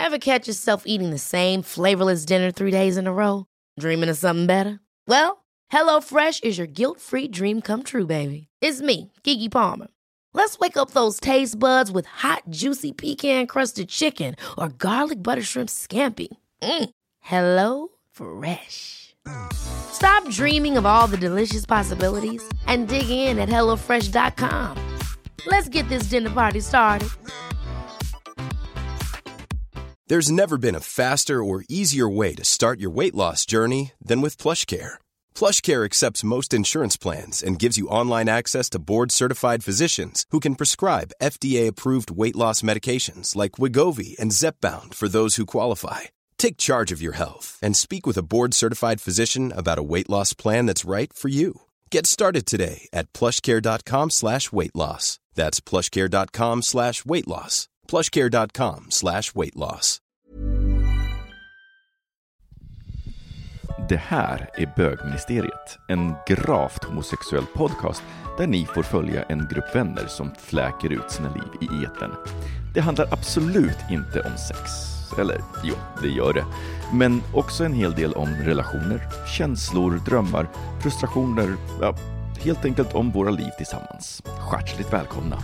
Ever catch yourself eating the same flavorless dinner 3 days in a row? Dreaming of something better? Well, HelloFresh is your guilt-free dream come true, baby. It's me, Keke Palmer. Let's wake up those taste buds with hot, juicy pecan-crusted chicken or garlic butter shrimp scampi. Hello Fresh. Stop dreaming of all the delicious possibilities and dig in at HelloFresh.com. Let's get this dinner party started. There's never been a faster or easier way to start your weight loss journey than with PlushCare. PlushCare accepts most insurance plans and gives you online access to board-certified physicians who can prescribe FDA-approved weight loss medications like Wegovy and Zepbound for those who qualify. Take charge of your health and speak with a board-certified physician about a weight loss plan that's right for you. Get started today at plushcare.com/weightloss. That's plushcare.com/weightloss. plushcare.com/weightloss. Det här är Bögministeriet, en gravt homosexuell podcast där ni får följa en grupp vänner som fläker ut sina liv i etern. Det handlar absolut inte om sex. Eller, jo, det gör det. Men också en hel del om relationer, känslor, drömmar, frustrationer. Ja, helt enkelt om våra liv tillsammans. Hjärtligt välkomna.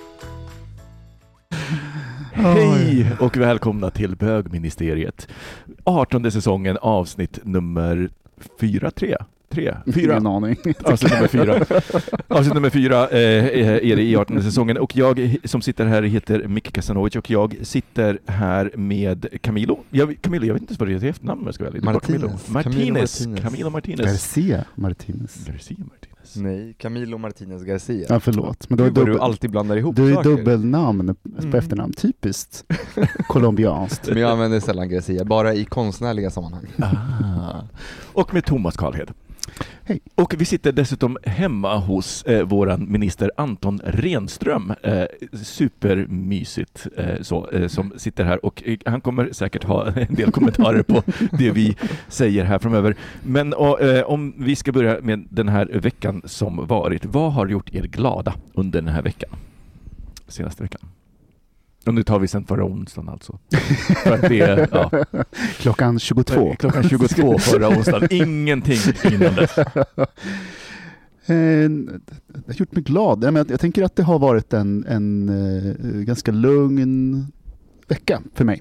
Hej och välkomna till Bögministeriet. 18:e säsongen, avsnitt nummer 4. Ingen aning. Avsnitt nummer 4 är det i 18:e säsongen. Och jag som sitter här heter Micke Kasanovic och jag sitter här med Camilo. Camilo, jag vet inte vad det är efternamn. Camilo Martinez. Garcia Martinez. Nej, Camilo Martinez Garcia. Ja, förlåt. Men du alltid blandar ihop du är saker. Dubbelnamn på efternamn. Typiskt colombianskt. Men jag använder sällan Garcia, bara i konstnärliga sammanhang. Och med Thomas Karlhed. Hej. Och vi sitter dessutom hemma hos våran minister Anton Renström. Supermysigt som sitter här. Och han kommer säkert ha en del kommentarer på det vi säger här framöver. Men om vi ska börja med den här veckan som varit. Vad har gjort er glada under den här veckan? Senaste veckan. Och nu tar vi sen förra onsdagen alltså. För att det är, ja. Klockan 22. Klockan 22 förra onsdagen. Ingenting innan dess. Det har gjort mig glad. Jag tänker att det har varit en ganska lugn vecka för mig.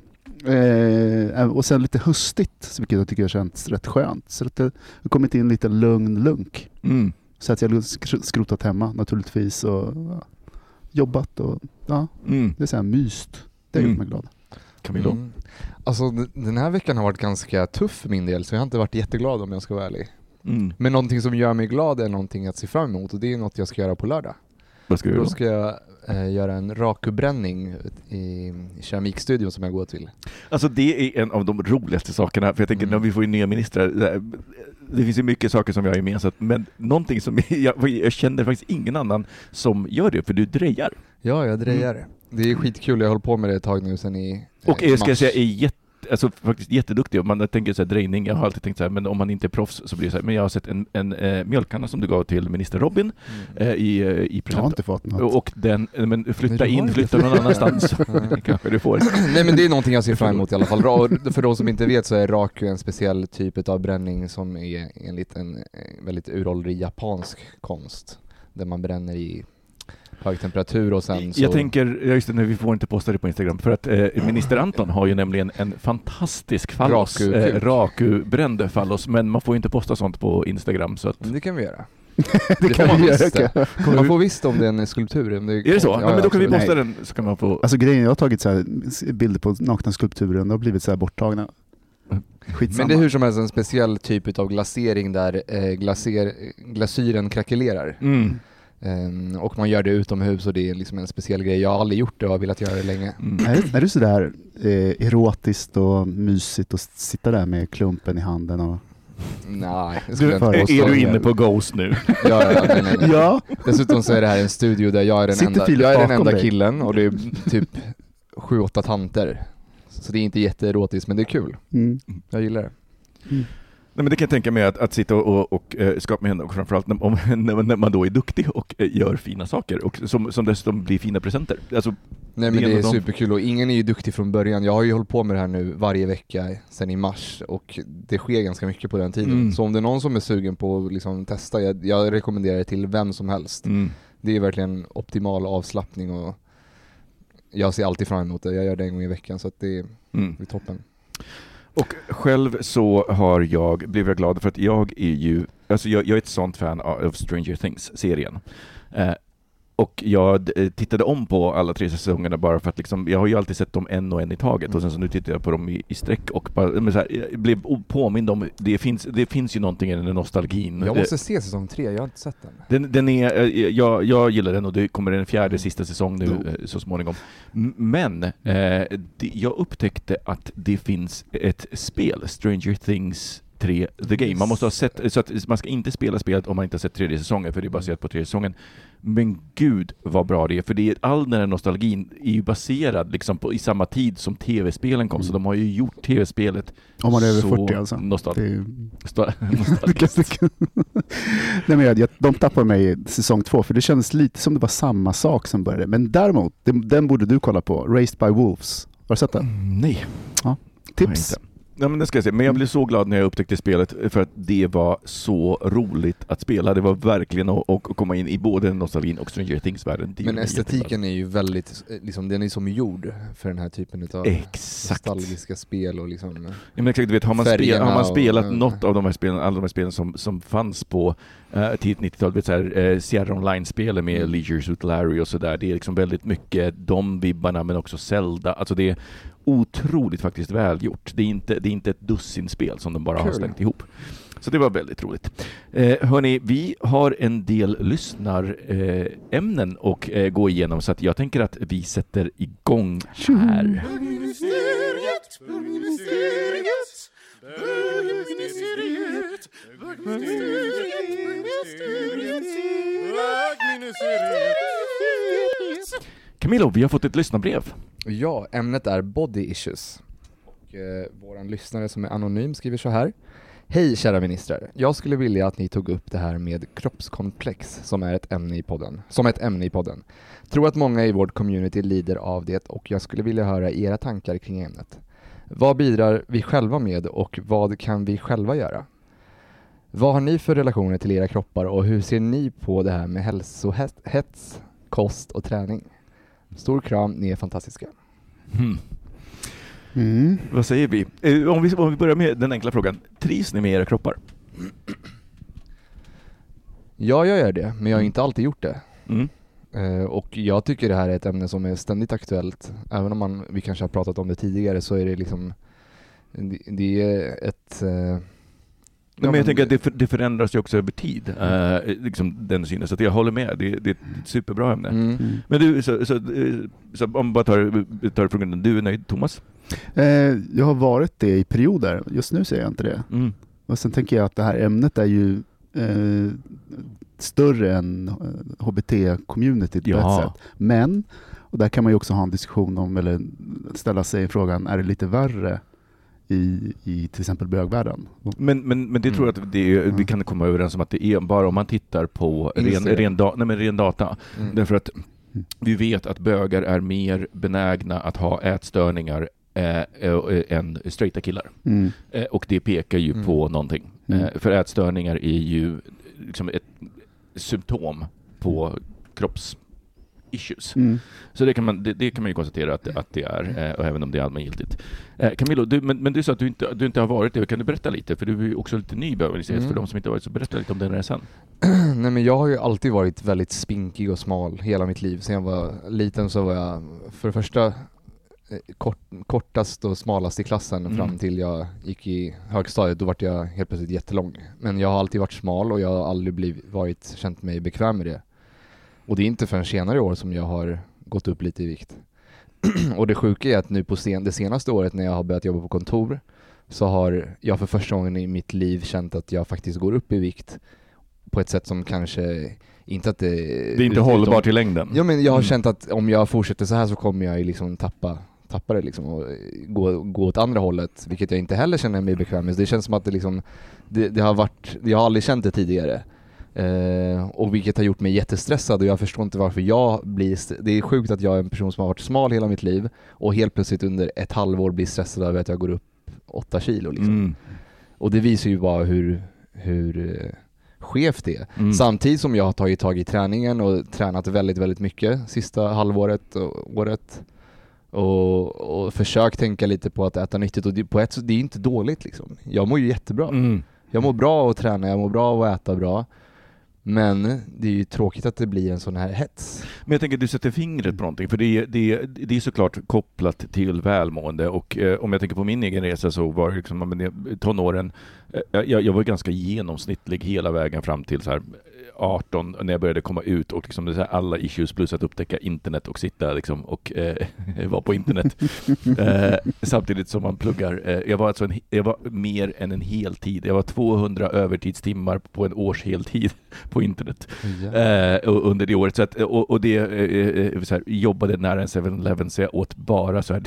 Och sen lite höstigt, vilket jag tycker har känts rätt skönt. Så att det har kommit in lite lugn lunk. Mm. Så att jag har skrotat hemma naturligtvis och jobbat och det är så här myst. Det har gjort mig glad. Camilo? Alltså den här veckan har varit ganska tuff för min del, så jag har inte varit jätteglad om jag ska vara ärlig. Men någonting som gör mig glad är någonting att se fram emot, och det är något jag ska göra på lördag. Vad ska du göra? Då ska jag göra en rakubränning i keramikstudion som jag går till. Alltså det är en av de roligaste sakerna, för jag tänker när vi får in nya ministrar, det finns ju mycket saker som jag har gemensamt, men någonting som jag känner faktiskt ingen annan som gör det, för du drejar. Ja, jag drejar. Det är skitkul, jag håller på med det ett tag nu sen i och jag ska säga är faktiskt jätteduktig. Och man tänker så här, drejning, jag har alltid tänkt så här, men om man inte är proffs så blir det så här. Men jag har sett en mjölkkanna som du gav till minister Robin i present. Jag har inte fått något. Och den, men flytta någon annanstans. Kanske du får. Nej, men det är någonting jag ser fram emot i alla fall. För de som inte vet så är raku en speciell typ av bränning som är enligt en väldigt uråldrig japansk konst. Där man bränner i hög temperatur och sen så... Jag tänker, just det, nu vi får inte posta det på Instagram, för att minister Anton har ju nämligen en fantastisk fallos, raku-bränd fallos, men man får inte posta sånt på Instagram, så att... Det kan vi göra. det kan man göra. Man får visst om det är en skulptur. Är det så? Ja, men då kan vi posta den, så kan man få... Alltså grejen, jag har tagit så här bilder på nakna skulpturen, de har blivit så här borttagna. Skitsamma. Men det är hur som helst en speciell typ av glasering där glasyren krackelerar. Och man gör det utomhus, och det är liksom en speciell grej. Jag har aldrig gjort det och har velat göra det länge. Är du så där erotiskt och mysigt att sitta där med klumpen i handen och... Nej. Är du inne på Ghost nu? Nej. Ja. Dessutom så är det här en studio där jag är den enda killen, och det är typ 7-8 tanter. Så det är inte jätteerotiskt, men det är kul. Jag gillar det. Nej, men det kan jag tänka mig att sitta och skapa med henne, och framförallt när man då är duktig och gör fina saker och som dessutom blir fina presenter. Alltså, Nej, men det är superkul och ingen är ju duktig från början. Jag har ju hållit på med det här nu varje vecka sedan i mars och det sker ganska mycket på den tiden. Så om det är någon som är sugen på att liksom testa, jag rekommenderar det till vem som helst. Det är verkligen optimal avslappning och jag ser alltid fram emot det. Jag gör det en gång i veckan så att det är toppen. Och själv så blev jag glad för att jag är ju, alltså jag är ett sånt fan av Stranger Things-serien. Och jag tittade om på alla 3 säsongerna bara för att liksom, jag har ju alltid sett dem en i taget och sen så nu tittar jag på dem i sträck och bara, men så här, jag blev påmind om det finns ju någonting i den nostalgin. Jag måste se säsong 3, jag har inte sett den. Den är, jag gillar den och det kommer en 4:e sista säsong nu så småningom. Men jag upptäckte att det finns ett spel, Stranger Things 3 The Game. Man måste ha sett, så att man ska inte spela spelet om man inte har sett 3:e säsongen, för det är baserat på 3:e säsongen. Men gud vad bra det är, för det är, all den här nostalgin är ju baserad liksom i samma tid som tv-spelen kom, så de har ju gjort tv-spelet om man är över 40 alltså. Nej, men de tappade mig i säsong 2 för det kändes lite som det var samma sak som började. Men däremot, den borde du kolla på, Raised by Wolves. Har du sett den? Nej. Ja. Tips. Ja, men det ska jag säga. Men jag blev så glad när jag upptäckte spelet för att det var så roligt att spela. Det var verkligen att komma in i både nostalgin och Stranger Things-världen. Men estetiken är ju väldigt, liksom, den är som gjord för den här typen av nostalgiska spel och liksom. Ja, men exakt, du vet, har man spelat något av de här spelen, alla de här spelen som fanns på tidigt 90-tal, vet så här Sierra Online-spelen med Leisure Suit Larry och så där. Det är liksom väldigt mycket de vibbarna, men också Zelda. Alltså det är otroligt faktiskt välgjort. Det är inte ett dussinspel som de bara har slängt ihop. Så det var väldigt roligt. Hörni, vi har en del lyssnarämnen och gå igenom, så att jag tänker att vi sätter igång här. Camilo, vi har fått ett lyssnarbrev. Ja, ämnet är body issues. Och våran lyssnare som är anonym skriver så här. Hej kära ministrar, jag skulle vilja att ni tog upp det här med kroppskomplex som ett ämne i podden. Tror att många i vårt community lider av det och jag skulle vilja höra era tankar kring ämnet. Vad bidrar vi själva med och vad kan vi själva göra? Vad har ni för relationer till era kroppar och hur ser ni på det här med hälsohets, kost och träning? Stor kram, ni är fantastiska. Vad säger vi? Om vi börjar med den enkla frågan. Trivs ni med era kroppar? Ja, jag gör det, men jag har inte alltid gjort det. Och jag tycker det här är ett ämne som är ständigt aktuellt. Även om vi kanske har pratat om det tidigare, så är det liksom det är ett... men jag tänker att det förändras ju också över tid, liksom den synen, så att jag håller med, det är ett superbra ämne. Men du, så om bara tar frågan, du är nöjd, Thomas? Jag har varit det i perioder, just nu säger jag inte det. Och sen tänker jag att det här ämnet är ju större än HBT-communityt på ett sätt. Men, och där kan man ju också ha en diskussion om, eller ställa sig frågan, är det lite värre i till exempel bögvärlden? Men det tror jag att vi kan komma överens om att det är bara om man tittar på ren data. Därför att vi vet att bögar är mer benägna att ha ätstörningar än straighta killar. Och det pekar ju på någonting. För ätstörningar är ju liksom ett symptom på kroppsissues. Så det kan man ju konstatera att det är, och även om det är allmängiltigt. Camilo, du sa att du inte har varit det. Kan du berätta lite? För du är ju också lite ny för de som inte har varit, så berätta lite om den resan. Nej, men jag har ju alltid varit väldigt spinkig och smal hela mitt liv. Sen jag var liten så var jag för det första kortast och smalast i klassen fram till jag gick i högstadiet. Då var jag helt plötsligt jättelång. Men jag har alltid varit smal och jag har aldrig känt mig bekväm med det. Och det är inte förrän senare år som jag har gått upp lite i vikt. Och det sjuka är att nu på det senaste året när jag har börjat jobba på kontor, så har jag för första gången i mitt liv känt att jag faktiskt går upp i vikt på ett sätt som kanske inte att det är inte hållbart i längden. Ja, men jag har känt att om jag fortsätter så här så kommer jag liksom tappa det liksom och gå åt andra hållet, vilket jag inte heller känner mig bekväm med. Det känns som att det liksom det har varit, jag har aldrig känt det tidigare. Och vilket har gjort mig jättestressad och jag förstår inte varför jag blir... Det är sjukt att jag är en person som har varit smal hela mitt liv och helt plötsligt under ett halvår blir stressad över att jag går upp 8 kilo liksom. Och det visar ju bara hur skevt det är. Samtidigt som jag har tagit tag i träningen och tränat väldigt, väldigt mycket sista halvåret och året. Och försökt tänka lite på att äta nyttigt. Och det är inte dåligt liksom. Jag mår ju jättebra. Jag mår bra av att träna, jag mår bra av att äta bra. Men det är ju tråkigt att det blir en sån här hets. Men jag tänker att du sätter fingret på någonting. För det är såklart kopplat till välmående. Och om jag tänker på min egen resa så var det liksom, tonåren... Jag var ganska genomsnittlig hela vägen fram till så här 18 när jag började komma ut och liksom det så här alla issues plus att upptäcka internet och sitta liksom och vara på internet samtidigt som man pluggar. Jag var mer än en heltid. Jag var 200 övertidstimmar på en års heltid på internet under det året. Så att, och det så här, jobbade nära en 7-Eleven så jag åt bara så här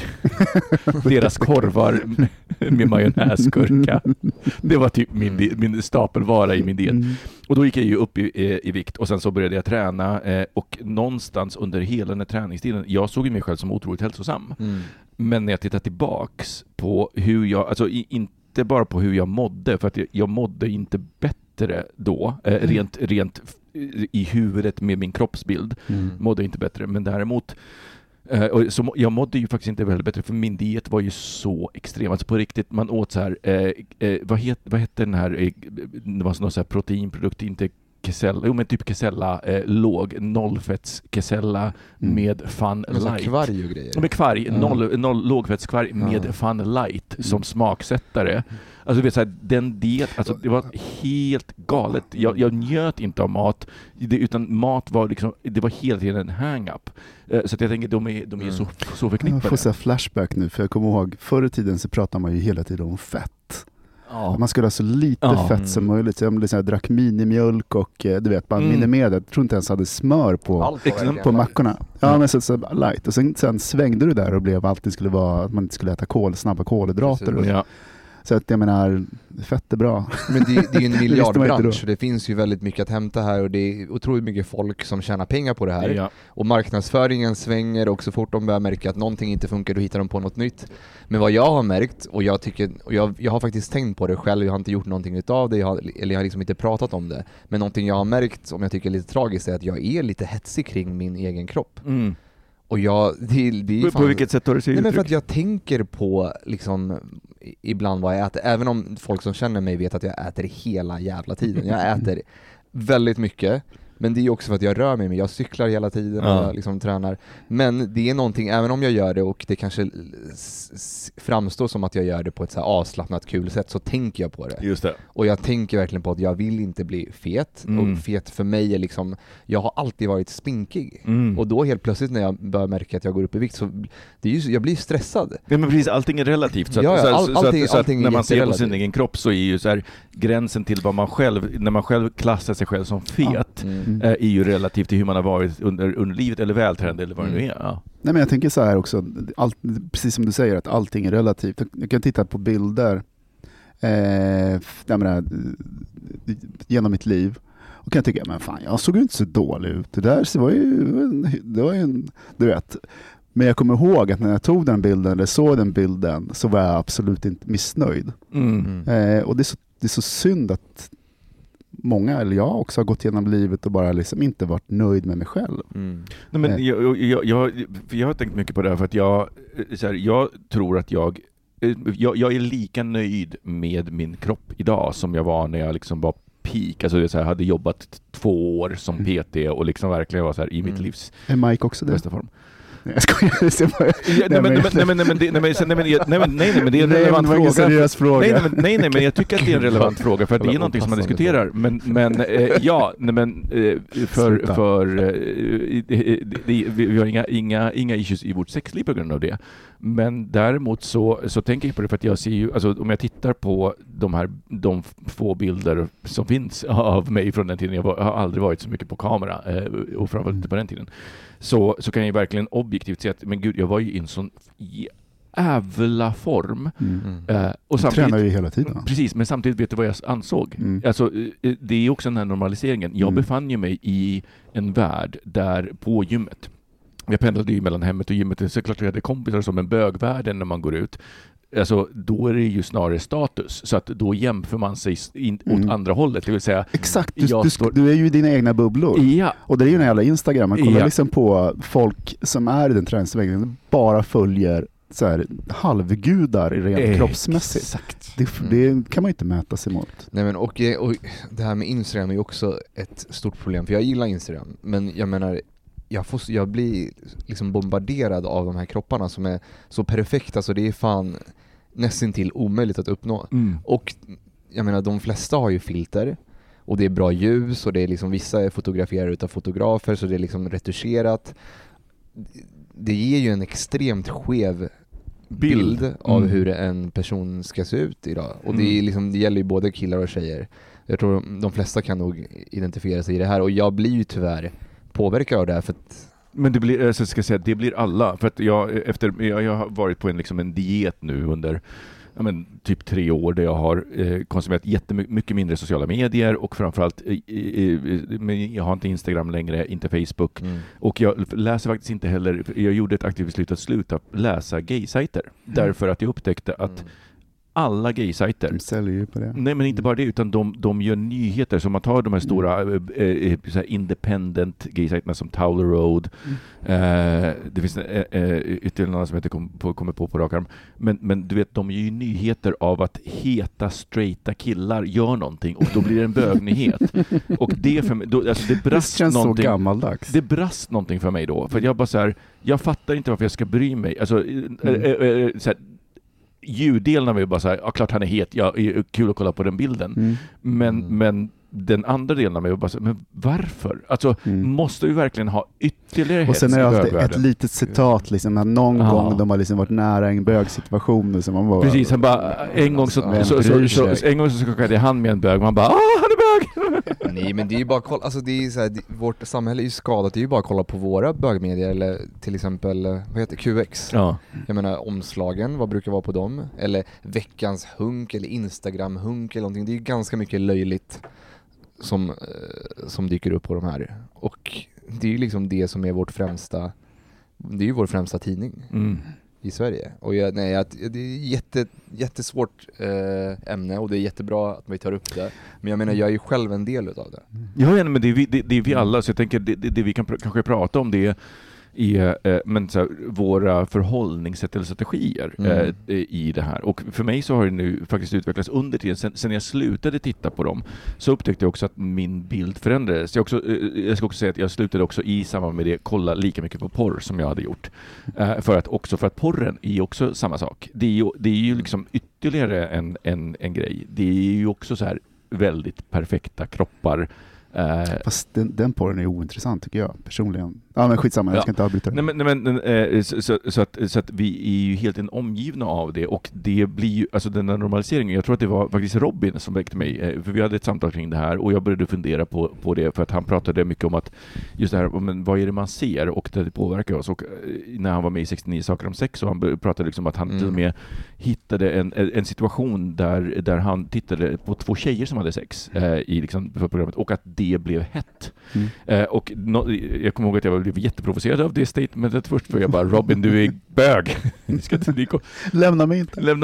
deras korvar med majonnäsgurka. Det var typ min stapelvara i min diet. Och då gick jag ju upp i vikt och sen så började jag träna och någonstans under hela den här träningstiden, jag såg mig själv som otroligt hälsosam. Men när jag tittar tillbaks på hur jag, alltså inte bara på hur jag mådde, för att jag mådde inte bättre då, rent i huvudet med min kroppsbild mådde inte bättre, men däremot så jag mådde ju faktiskt inte väldigt bättre för min diet var ju så extrem. Alltså på riktigt, man åt så här vad hette den här det var någon så här proteinprodukt, inte kesella, men typ kesella låg nollfetts kesella med Fun Light. Kvarg och grejer. Med kvarg, lågfettskvarg med Fun Light som smaksättare. Alltså vet så här, den diet, alltså det var helt galet. Jag njöt inte av mat, utan mat var liksom, det var hela tiden en hang-up. Så att jag tänker de är så förknippade. Jag får så flashback nu, för jag kommer ihåg förr i tiden så pratade man ju hela tiden om fett. Man skulle ha så lite fett som möjligt. Jag drack minimjölk och du vet, bara minimerade. Jag tror inte ens hade smör på mackorna. Ja, men så light. Och sen svängde du där och blev alltid skulle vara att man inte skulle äta snabba kolhydrater. Ja. Så att jag menar, fett är bra. Men det är ju en miljardbransch. Det finns ju väldigt mycket att hämta här och det är otroligt mycket folk som tjänar pengar på det här. Ja. Och marknadsföringen svänger och så fort de börjar märka att någonting inte funkar, då hittar de på något nytt. Men vad jag har märkt, och jag har faktiskt tänkt på det själv, jag har inte gjort någonting utav det, jag har liksom inte pratat om det. Men någonting jag har märkt, som jag tycker är lite tragiskt, är att jag är lite hetsig kring min egen kropp. Och på vilket sätt har du sig uttryck? Nej, men för att jag tänker på liksom ibland vad jag äter, även om folk som känner mig vet att jag äter hela jävla tiden. Jag äter väldigt mycket, men det är också för att jag rör mig, jag cyklar hela tiden och jag liksom tränar. Men det är någonting, även om jag gör det och det kanske framstår som att jag gör det på ett så här avslappnat kul sätt, så tänker jag på det. Just det. Och jag tänker verkligen på att jag vill inte bli fet. Och fet för mig är liksom, jag har alltid varit spinkig. Och då helt plötsligt när jag börjar märka att jag går upp i vikt, så det är ju, jag blir stressad. Ja, men precis, allting är relativt. Så att när man ser på sin egen kropp så är ju så här, gränsen till vad man själv, när man själv klassar sig själv som fet, är ju relativt till hur man har varit under livet eller vältränad eller vad det nu är. Ja. Nej, men jag tänker så här också, precis som du säger, att allting är relativt. Jag kan titta på bilder genom mitt liv och kan tycka, men fan, jag såg ju inte så dålig ut. Det där var ju en, du vet. Men jag kommer ihåg att när jag tog den bilden eller såg den bilden så var jag absolut inte missnöjd. Och det är så synd att många, eller jag också, har gått igenom livet och bara liksom inte varit nöjd med mig själv. Nej, men jag har tänkt mycket på det här, för att jag tror att jag är lika nöjd med min kropp idag som jag var när jag liksom var peak. Alltså jag hade jobbat 2 år som PT och liksom verkligen var så här i mitt livs är Mike också det? Bästa form. Jag skojar. Nej, men det är en relevant fråga. Nej, men jag tycker att det är en relevant fråga, för att det är någonting som man diskuterar. Vi har inga issues i vårt sexliv på grund av det. Men däremot så tänker jag på det, för att jag ser ju, alltså om jag tittar på de få bilder som finns av mig från den tiden, jag har aldrig varit så mycket på kamera och framförallt inte på den tiden. Så kan jag verkligen objektivt säga att, men gud, jag var ju i en sån ävla form. Och samtidigt tränar ju hela tiden. Precis, men samtidigt vet du vad jag ansåg? Alltså, det är också den här normaliseringen. Jag befann ju mig i en värld där på gymmet. Jag pendlade ju mellan hemmet och gymmet. Det är såklart att jag hade kompisar som en bögvärlden när man går ut. Alltså, då är det ju snarare status. Så att då jämför man sig åt andra hållet. Det vill säga... Exakt, du är ju i dina egna bubblor. Ja. Och det är ju en jävla Instagram. Man kollar liksom på folk som är i den träningsvägen. Bara följer så här halvgudar i rent kroppsmässigt. Exakt. Det kan man ju inte mäta sig mot. Nej, men och det här med Instagram är ju också ett stort problem. För jag gillar Instagram. Men jag menar... Jag blir liksom bombarderad av de här kropparna som är så perfekta så det är fan nästan till omöjligt att uppnå. Och jag menar, de flesta har ju filter och det är bra ljus och det är liksom, vissa är fotograferade utav fotografer så det är liksom retuscherat. Det ger ju en extremt skev bild av hur en person ska se ut idag. Och det är liksom, det gäller ju både killar och tjejer. Jag tror de flesta kan nog identifiera sig i det här och jag blir ju tyvärr påverkar av det här för att... Men det blir, så ska jag säga, det blir alla. För att jag har varit på en diet nu under typ 3 år där jag har konsumerat jättemycket mindre sociala medier och framförallt jag har inte Instagram längre, inte Facebook. Och jag läser faktiskt inte heller, jag gjorde ett aktivt beslut att sluta läsa gay-sajter därför att jag upptäckte att alla gay-sajter. De säljer ju på det. Nej, men inte bara det, utan de gör nyheter. Så man tar de här stora så här independent gay-sajterna som Towler Road. Det finns ytterligare några som heter kommer på rak arm. Men du vet, de gör ju nyheter av att heta, straighta killar gör någonting och då blir det en bögnyhet. Och det för mig, det brast känns någonting. Så gammaldags. Det brast någonting för mig då. För jag bara så här, jag fattar inte varför jag ska bry mig. Alltså, så här, ljuddelen av är bara så här, ja klart han är het, ja, är kul att kolla på den bilden. Men den andra delen av mig var bara så här, men varför? Alltså, måste vi verkligen ha ytterligare hets i bögvärlden? Och sen är det alltid ett litet citat liksom, när någon gång de har liksom varit nära en bögsituation. Så man bara, precis, han bara, en gång så skakade jag hand med en bög, man bara, han är bög! Nej, men det är ju bara kolla, alltså det är så här, vårt samhälle är ju skadat, det är ju bara att kolla på våra bögmedier eller till exempel, vad heter QX? Ja. Jag menar, omslagen, vad brukar vara på dem? Eller veckans hunk eller Instagram-hunk eller någonting, det är ju ganska mycket löjligt som dyker upp på de här. Och det är ju liksom det som är det är ju vår främsta tidning i Sverige. Och det är jättesvårt ämne och det är jättebra att vi tar upp det. Men jag menar, jag är ju själv en del utav det. Ja, men det är vi alla, så jag tänker det vi kan kanske prata om det men så här, våra förhållningssätt eller strategier i det här. Och för mig så har det nu faktiskt utvecklats under tiden. Sen jag slutade titta på dem så upptäckte jag också att min bild förändrades. Jag ska också säga att jag slutade också i samband med det kolla lika mycket på porr som jag hade gjort. För att porren är också samma sak. Det är ju liksom ytterligare en grej. Det är ju också så här väldigt perfekta kroppar. Fast den porren är ointressant tycker jag personligen. Ja, men skitsamma, jag ska inte avbryta det. Så att vi är ju helt omgivna av det, och det blir ju, alltså den här normaliseringen, jag tror att det var faktiskt Robin som väckte mig, för vi hade ett samtal kring det här och jag började fundera på det, för att han pratade mycket om att just det här, men vad är det man ser och det påverkar oss, och när han var med i 69 saker om sex, och han pratade liksom att han till och med hittade en situation där han tittade på 2 tjejer som hade sex i liksom för programmet, och att det blev hett. Och jag kommer ihåg att jag blev jätteprovocerad av det statementet först, för jag bara, Robin, du är bög. Lämna mig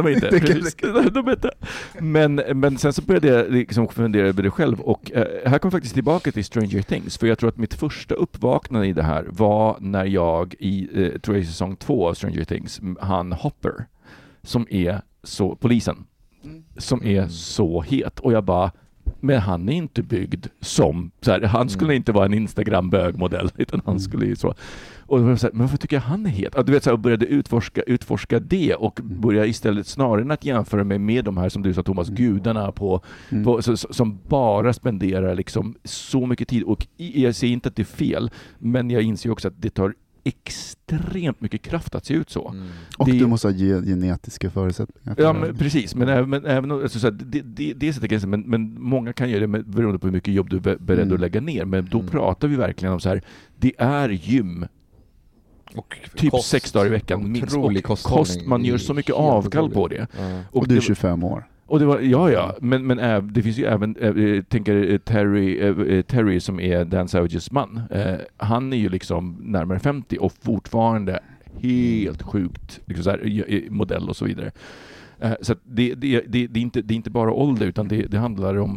inte. Men sen så började jag liksom fundera över det själv, och här kommer faktiskt tillbaka till Stranger Things, för jag tror att mitt första uppvaknande i det här var när jag tror jag i säsong 2 av Stranger Things, han Hopper, som är så, polisen, som är så het, och jag bara, men han är inte byggd som så här, han skulle inte vara en Instagram-bögmodell, utan han skulle ju så. Och då var jag så här, men vad tycker jag han är het? Du vet, så här, och började utforska det, och började istället snarare att jämföra mig med de här, som du sa Thomas, gudarna som bara spenderar liksom så mycket tid, och jag säger inte att det är fel, men jag inser också att det tar extremt mycket kraft att se ut så. Och du måste ha genetiska förutsättningar. Ja, men precis. Men även alltså, så här, det sätter gränsen, men många kan göra det beroende på hur mycket jobb du är beredd att lägga ner. Men då pratar vi verkligen om så här, det är gym Och typ 6 dagar i veckan minst. Och man gör så mycket avkall på det. Och du är 25 år. Och det var, men det finns ju även, tänker Terry som är Dan Savages man. Han är ju liksom närmare 50 och fortfarande helt sjukt liksom så här, modell och så vidare. Så att det är inte bara ålder, utan det handlar om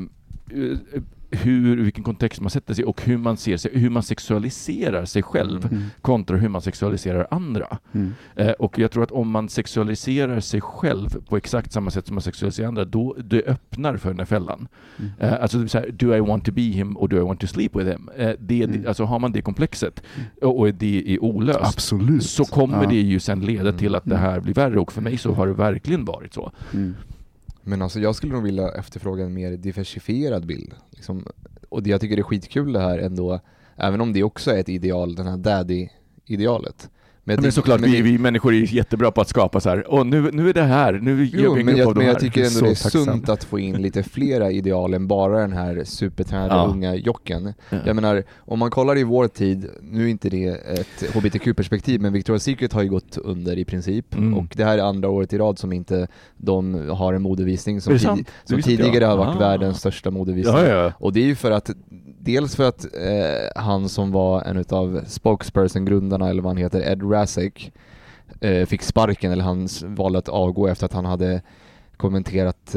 vilken kontext man sätter sig och hur man ser sig, hur man sexualiserar sig själv kontra hur man sexualiserar andra. Och jag tror att om man sexualiserar sig själv på exakt samma sätt som man sexualiserar andra, då det öppnar för den här fällan. Alltså så här, do I want to be him or do I want to sleep with him? Alltså har man det komplexet och det är olöst, absolut, så kommer det ju sen leda till att det här blir värre, och för mig så har det verkligen varit så. Men alltså jag skulle nog vilja efterfråga en mer diversifierad bild. Liksom, och det jag tycker är skitkul det här ändå, även om det också är ett ideal, den här daddy-idealet. Men såklart, vi människor är jättebra på att skapa så här, och nu är det här, nu gör vi men jag tycker ändå det är sunt att få in lite flera ideal än bara den här supertränade unga jocken. Jag menar, om man kollar i vår tid, nu är inte det ett hbtq-perspektiv, men Victoria's Secret har ju gått under i princip, och det här är andra året i rad som inte de har en modevisning som tidigare har varit världens största modevisning. Och det är ju för att dels för att han som var en utav spokesperson-grundarna, eller vad han heter, Ed Razek, fick sparken, eller han valde att avgå efter att han hade kommenterat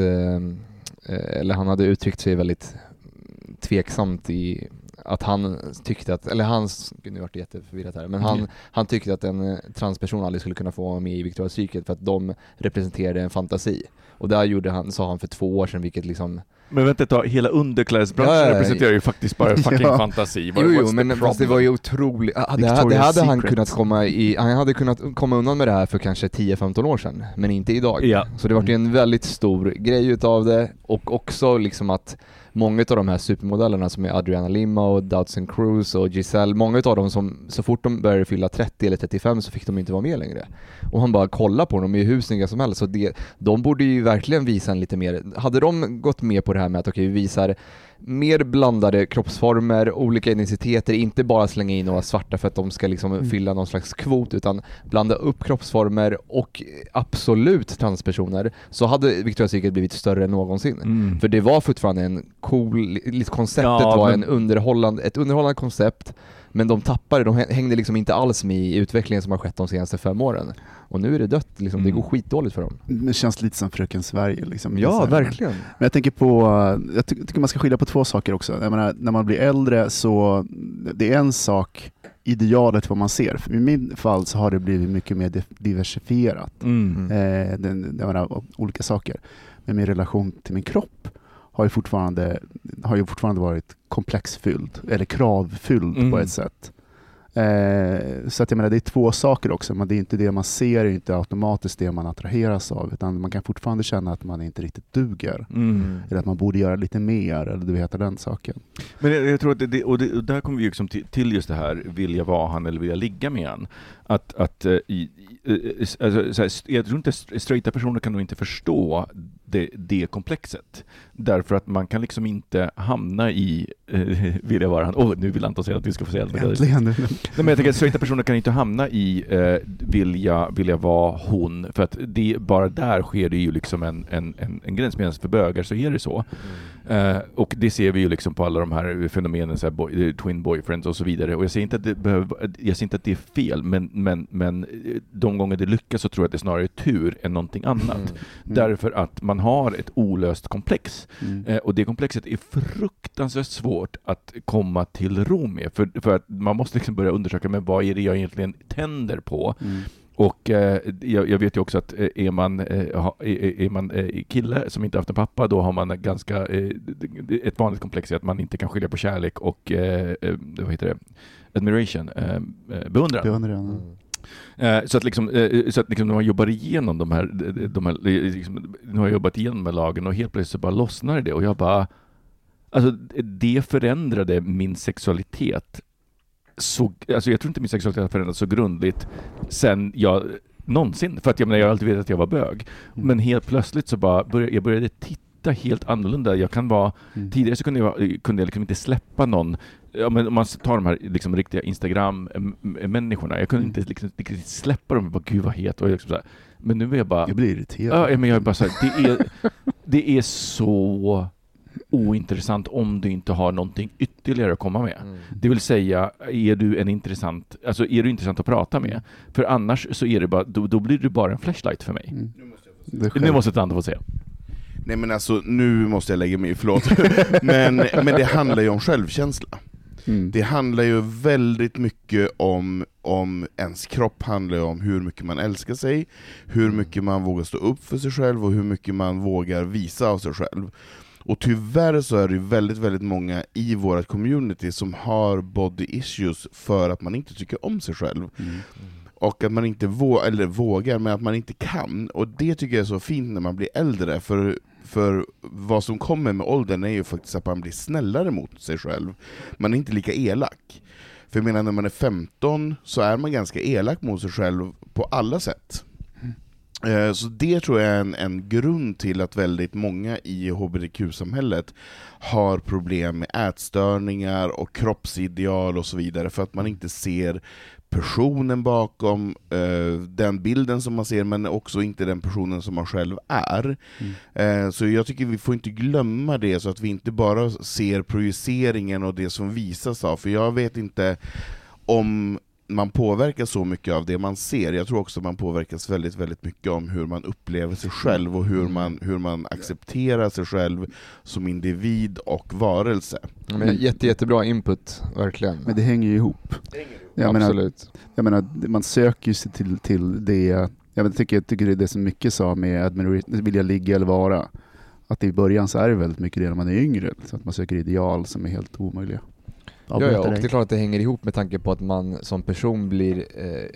eller han hade uttryckt sig väldigt tveksamt i att han tyckte att, eller nu vart det jätteförvirrat här, men han tyckte att en transperson aldrig skulle kunna få vara med i Victoria's Secret för att de representerade en fantasi. Och där sa han för 2 år sedan, vilket liksom... Men vänta, ta hela underklädesbranschen representerar ju faktiskt bara fucking fantasi. Jo, men fast det var ju otroligt... Det hade han kunnat han hade kunnat komma undan med det här för kanske 10-15 år sedan, men inte idag. Ja. Så det var ju en väldigt stor grej utav det, och också liksom att många av de här supermodellerna som är Adriana Lima och Dodson Cruz och Giselle, många av dem som så fort de började fylla 30 eller 35 så fick de inte vara med längre. Och han bara kollar på dem, de är ju hur snygga som helst. Så de borde ju verkligen visa en lite mer... Hade de gått med på det här med att vi visar mer blandade kroppsformer, olika etniciteter, inte bara slänga in några svarta för att de ska liksom fylla någon slags kvot, utan blanda upp kroppsformer och absolut transpersoner, så hade Victoria's Secret blivit större än någonsin. För det var fortfarande en cool, konceptet var ett underhållande koncept, men de tappade, de hängde liksom inte alls med i utvecklingen som har skett de senaste 5 åren. Och nu är det dött, liksom. Det går skitdåligt för dem. Det känns lite som Fröken Sverige. Liksom. Ja, verkligen. Men jag tänker jag tycker man ska skilja på 2 saker också. Jag menar, när man blir äldre så det är en sak, idealet vad man ser. För i min fall så har det blivit mycket mer diversifierat. Jag menar, olika saker. Men min relation till min kropp har ju fortfarande varit komplexfylld eller kravfylld på ett sätt. Så att jag menar, det är 2 saker också, men det är inte det man ser, är inte automatiskt det man attraheras av, utan man kan fortfarande känna att man inte riktigt duger, eller att man borde göra lite mer, eller du vet den saken. Men jag tror att och där kommer vi liksom till just det här, vill jag vara han eller vill jag ligga med han? Jag tror inte straighta personer kan nog inte förstå det komplexet, därför att man kan liksom inte hamna i vill jag vara han, nu vill Anton säga att vi ska få säga äntligen. Men jag tänker att straighta personer kan inte hamna i vill jag vara hon, för att det bara där sker det ju liksom en gräns, medan för bögar så är det så. Och det ser vi ju liksom på alla de här fenomenen, så här twin boyfriends och så vidare, och jag säger inte att det är fel, men de gånger det lyckas så tror jag att det är snarare tur än någonting annat. Därför att man har ett olöst komplex, och det komplexet är fruktansvärt svårt att komma till ro med, för att man måste liksom börja undersöka, men vad är det jag egentligen tänder på? Och jag vet ju också att är man kille som inte haft en pappa, då har man ganska ett vanligt komplex är att man inte kan skilja på kärlek och vad heter det? Admiration, beundran. Så att när man jobbar igenom de här liksom, nu har jag jobbat igenom de här lagen, och helt plötsligt så bara lossnar det, och jag bara, alltså det förändrade min sexualitet. Jag tror inte min sexualitet har förändrats så grundligt sen jag någonsin, för att jag har alltid vetat att jag var bög, men helt plötsligt så bara jag började titta helt annorlunda. Jag kan vara tidigare så kunde jag liksom inte släppa någon men om man tar de här liksom riktiga Instagram-människorna, jag kunde inte liksom släppa dem och bara, gud vad het, och liksom så här. Men nu är jag bara... Jag blir irriterad. Ja, men jag är bara så här, det är så ointressant om du inte har någonting ytterligare att komma med. Det vill säga, är du intressant att prata med? För annars så är det bara, då blir du bara en flashlight för mig. Nu måste ett annat få se. Nej, men alltså, nu måste jag lägga mig, förlåt. men det handlar ju om självkänsla. Det handlar ju väldigt mycket om ens kropp, handlar om hur mycket man älskar sig, hur mycket man vågar stå upp för sig själv och hur mycket man vågar visa av sig själv. Och tyvärr så är det väldigt, väldigt många i vårt community som har body issues för att man inte tycker om sig själv. Och att man inte vågar, men att man inte kan. Och det tycker jag är så fint när man blir äldre, för vad som kommer med åldern är ju faktiskt att man blir snällare mot sig själv. Man är inte lika elak. För jag menar, när man är 15 så är man ganska elak mot sig själv på alla sätt. Så det tror jag är en grund till att väldigt många i hbtq-samhället har problem med ätstörningar och kroppsideal och så vidare, för att man inte ser personen bakom den bilden som man ser, men också inte den personen som man själv är. Så jag tycker vi får inte glömma det, så att vi inte bara ser projiceringen och det som visas av, för jag vet inte om man påverkas så mycket av det man ser. Jag tror också man påverkas väldigt, väldigt mycket om hur man upplever sig själv och hur man accepterar sig själv som individ och varelse. Men jättebra input, verkligen. Men det hänger ju ihop. Absolut. Jag menar, man söker ju sig till det. Jag tycker det är det som mycket sa med att vilja ligga eller vara. Att i början så är det väldigt mycket det när man är yngre. Så att man söker ideal som är helt omöjliga. Ja, och det är klart att det hänger ihop med tanke på att man som person blir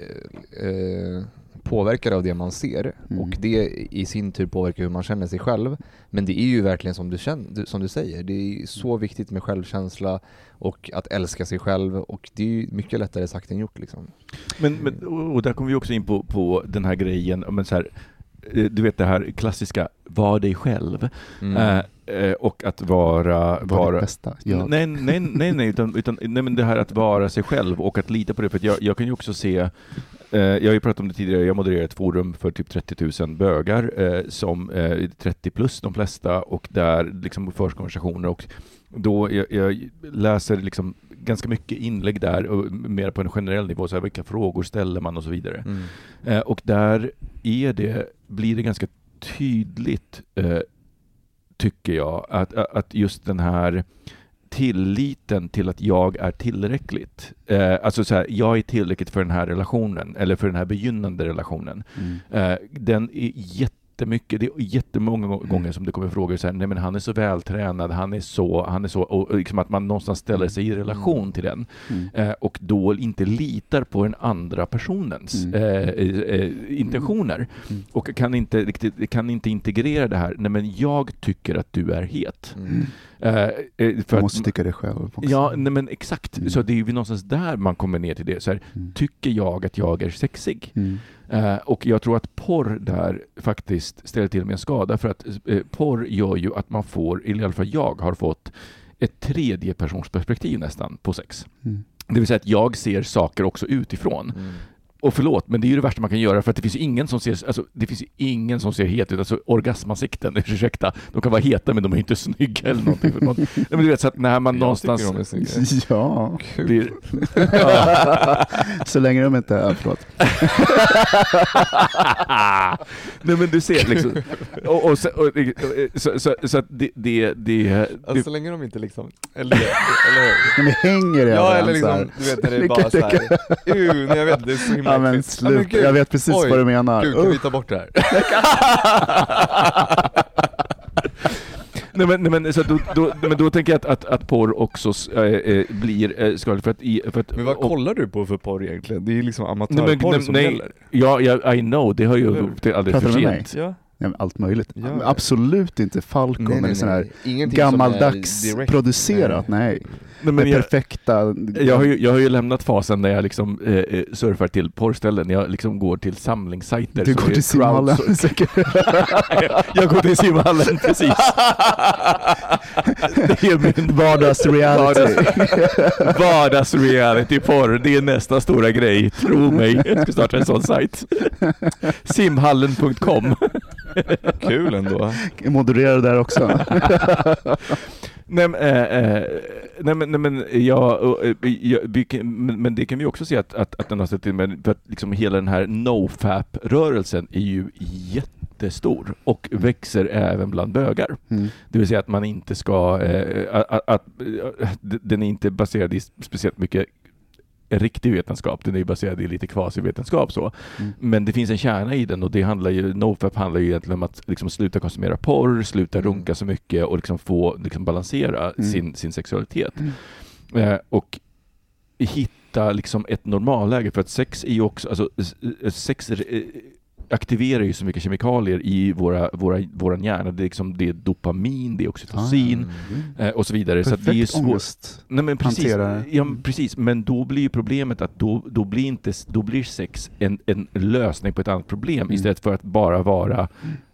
påverkad av det man ser. Och det i sin tur påverkar hur man känner sig själv. Men det är ju verkligen som du säger. Det är så viktigt med självkänsla och att älska sig själv. Och det är ju mycket lättare sagt än gjort. Liksom. Men, och där kommer vi också in på den här grejen. Men så här, du vet det här klassiska, var dig själv. Och att vara det bästa. Ja. Nej, men det här att vara sig själv och att lita på det. För jag kan ju också se, jag har ju pratat om det tidigare, jag modererar ett forum för typ 30 000 bögar som 30 plus de flesta, och där liksom förs konversationer, och då jag läser liksom ganska mycket inlägg där, och mer på en generell nivå, så här, vilka frågor ställer man och så vidare. Och där blir det ganska tydligt, tycker jag, att just den här tilliten till att jag är tillräckligt. Alltså så här, jag är tillräckligt för den här relationen, eller för den här begynnande relationen. Den är jättemycket, det är jättemånga gånger som det kommer frågor så här, nej men han är så vältränad, han är så, och liksom att man någonstans ställer sig i relation till den, och då inte litar på den andra personens intentioner, och kan inte integrera det här, nej men jag tycker att du är het. Man måste tycka det själv också. Ja, nej men exakt. Så det är ju någonstans där man kommer ner till det. Så här, tycker jag att jag är sexig? Och jag tror att porr där faktiskt ställer till med en skada, för att porr gör ju att man får, i alla fall jag har fått, ett tredjepersonsperspektiv nästan på sex. Det vill säga att jag ser saker också utifrån. Och förlåt, men det är ju det värsta man kan göra, för att det finns ju ingen som ser het ut. Alltså orgasmansikten, ursäkta, de kan vara heta men de är inte snygga eller någonting. Nej, men du vet, så att när man någonstans ja, blir... så länge de inte är, förlåt. Nej, men du ser liksom, så att det alltså, så länge de inte liksom eller de hänger i eller liksom, du vet, när det är bara så här, när jag vet, det är så himla men slut. Jag vet precis vad du menar. Gud, kan vi ta bort det här? Nej, men så då tänker jag att porr också blir skadligt, för att men vad kollar du på för porr egentligen? Det är liksom amatörporr som gäller. Ja, I know, det har ju aldrig för sent. Ja, allt möjligt. Ja. Absolut inte Falcon eller sån här ingenting gammaldags producerat. Nej. perfekta. Jag har ju lämnat fasen där jag liksom surfar till porrställen. Jag liksom går till samlingssajter. Du går till simhallen. Jag går till simhallen, precis. Det är min vardagsreality porr. Det är nästa stora grej. Tro mig, jag ska starta en sån sajt. Simhallen.com. Kul ändå. Modererar där också. Men det kan vi också se att den har sett till med, för att liksom hela den här NoFap-rörelsen är ju jättestor och växer även bland bögar. Det vill säga att man inte ska att den är inte baserad i speciellt mycket riktig vetenskap, den är baserad i lite kvasivetenskap så. Men det finns en kärna i den och det handlar ju, NoFap handlar ju egentligen om att liksom sluta konsumera porr, sluta runka så mycket och liksom få liksom balansera sin sexualitet. Och hitta liksom ett normalläge, för att sex är ju också, alltså sex aktiverar ju så mycket kemikalier i våran hjärna. Det är liksom, det är dopamin, det är oxytocin och så vidare. Perfekt, så det är svårt. Nej, men precis. Ja, precis. Men då blir ju problemet att då blir sex en lösning på ett annat problem istället för att bara vara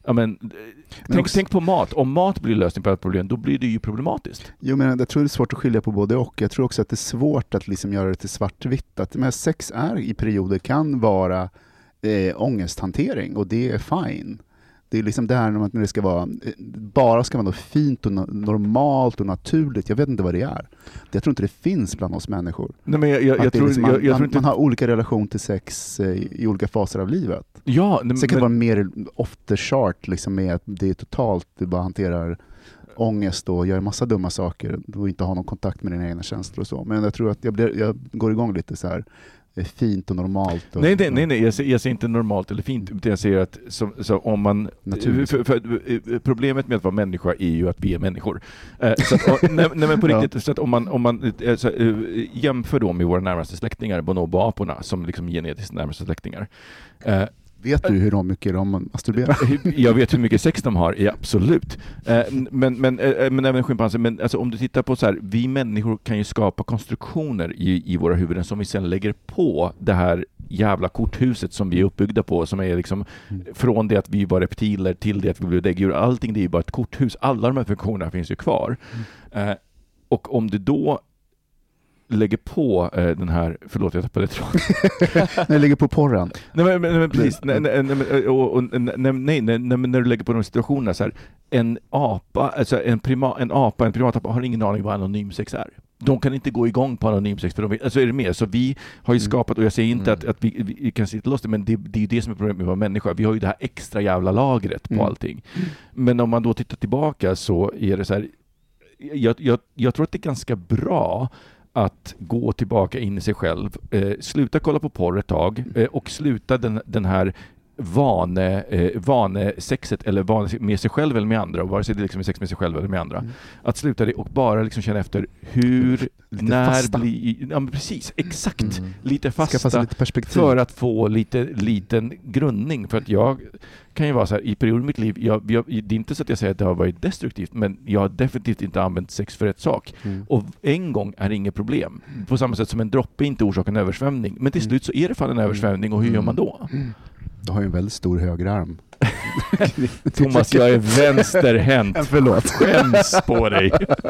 tänk på mat. Om mat blir lösning på ett problem, då blir det ju problematiskt. Jo, men jag tror det är svårt att skilja på både och. Jag tror också att det är svårt att liksom göra det till svartvitt. Att med sex är i perioder kan vara ångesthantering och det är fine. Det är liksom det här när det ska vara något fint och normalt och naturligt. Jag vet inte vad det är. Jag tror inte det finns bland oss människor. Nej, men jag tror inte man har olika relation till sex i olika faser av livet. Ja, sen kan det vara mer off the chart liksom, med att det är totalt, du bara hanterar ångest och gör massa dumma saker och inte har någon kontakt med dina egna känslor och så. Men jag tror att jag går igång lite så här. Det är fint och normalt. Och, nej. Jag ser inte normalt eller fint, utan jag ser att så om man för problemet med att vara människa är ju att vi är människor. Så att, men på riktigt, så att om man jämför då med våra närmaste släktingar, bonobo-aporna, som liksom genetiskt närmaste släktingar. Vet du hur mycket de masturberar? Jag vet hur mycket sex de har, ja, absolut. Men även schimpanser. Men alltså, om du tittar på så här, vi människor kan ju skapa konstruktioner i våra huvuden som vi sen lägger på det här jävla korthuset som vi är uppbyggda på, som är liksom från det att vi var reptiler till det att vi blev däggdjur. Allting, det är ju bara ett korthus. Alla de här funktionerna finns ju kvar. Och om du då lägger på den här, förlåt jag tappade tråden. När lägger på porren. Nej men precis. Nej, men när du lägger på de situationerna så här, en primatapa har ingen aning vad anonymsex är. De kan inte gå igång på anonymsex, för alltså är det mer. Så vi har ju skapat, och jag säger inte att vi kan sitta loss det, men det är ju det som är problemet med att vara människa. Vi har ju det här extra jävla lagret på allting. Men om man då tittar tillbaka så är det så här, jag tror att det är ganska bra att gå tillbaka in i sig själv, sluta kolla på porr ett tag och sluta den här vanesexet eller vane med sig själv eller med andra, och vare sig det liksom är sex med sig själv eller med andra. Att sluta det och bara liksom känna efter hur, när blir, ja men precis, exakt, lite fasta lite perspektiv. För att få liten grundning, för att jag kan ju vara så här, i perioder i mitt liv, det är inte så att jag säger att det har varit destruktivt, men jag har definitivt inte använt sex för rätt sak. Och en gång är det inget problem. På samma sätt som en droppe inte orsakar en översvämning. Men till slut så är det fan en översvämning, och hur gör man då? Du har ju en väldigt stor högerarm. Thomas, jag är vänsterhänt. Förlåt. Skäms på dig.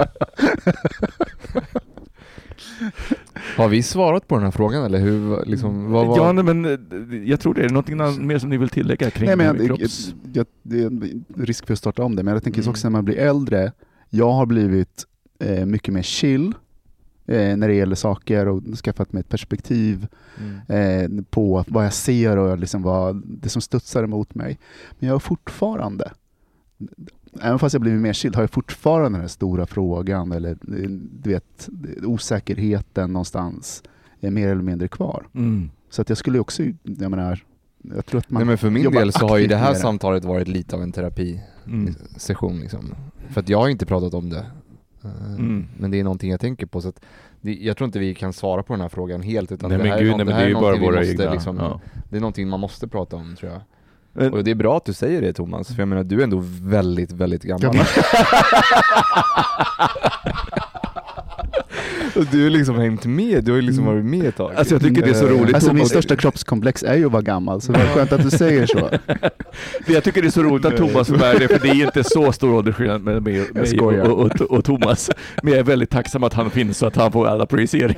Har vi svarat på den här frågan, eller hur, liksom, vad var... Ja, men jag tror det. Är det någonting mer som ni vill tillägga kring det är risk för att starta om det, men jag tänker också när man blir äldre, jag har blivit mycket mer chill när det gäller saker och skaffat mig ett perspektiv på vad jag ser och liksom vad det som studsar emot mig. Men jag har fortfarande, även fast jag blivit mer chill, har jag fortfarande den här stora frågan, eller du vet, osäkerheten någonstans är mer eller mindre kvar. Så att jag skulle också, jag menar, jag tror att man... Nej, men för min del så har ju det här samtalet varit lite av en terapisession liksom. För att jag har inte pratat om det. Men det är någonting jag tänker på, så att jag tror inte vi kan svara på den här frågan helt, utan det är ju bara våra egna, liksom, det är någonting man måste prata om, tror jag. Och det är bra att du säger det, Thomas, för jag menar, du är ändå väldigt, väldigt gammal. Och du har liksom hängt med, du har liksom varit med ett tag. Alltså jag tycker det är så roligt. Alltså min största kroppskomplex är ju att vara gammal, så det är skönt att du säger så. Jag tycker det är så roligt att Thomas är det, för det är inte så stor åldersskillnad med mig och Thomas. Men jag är väldigt tacksam att han finns så att han får alla projiceringar.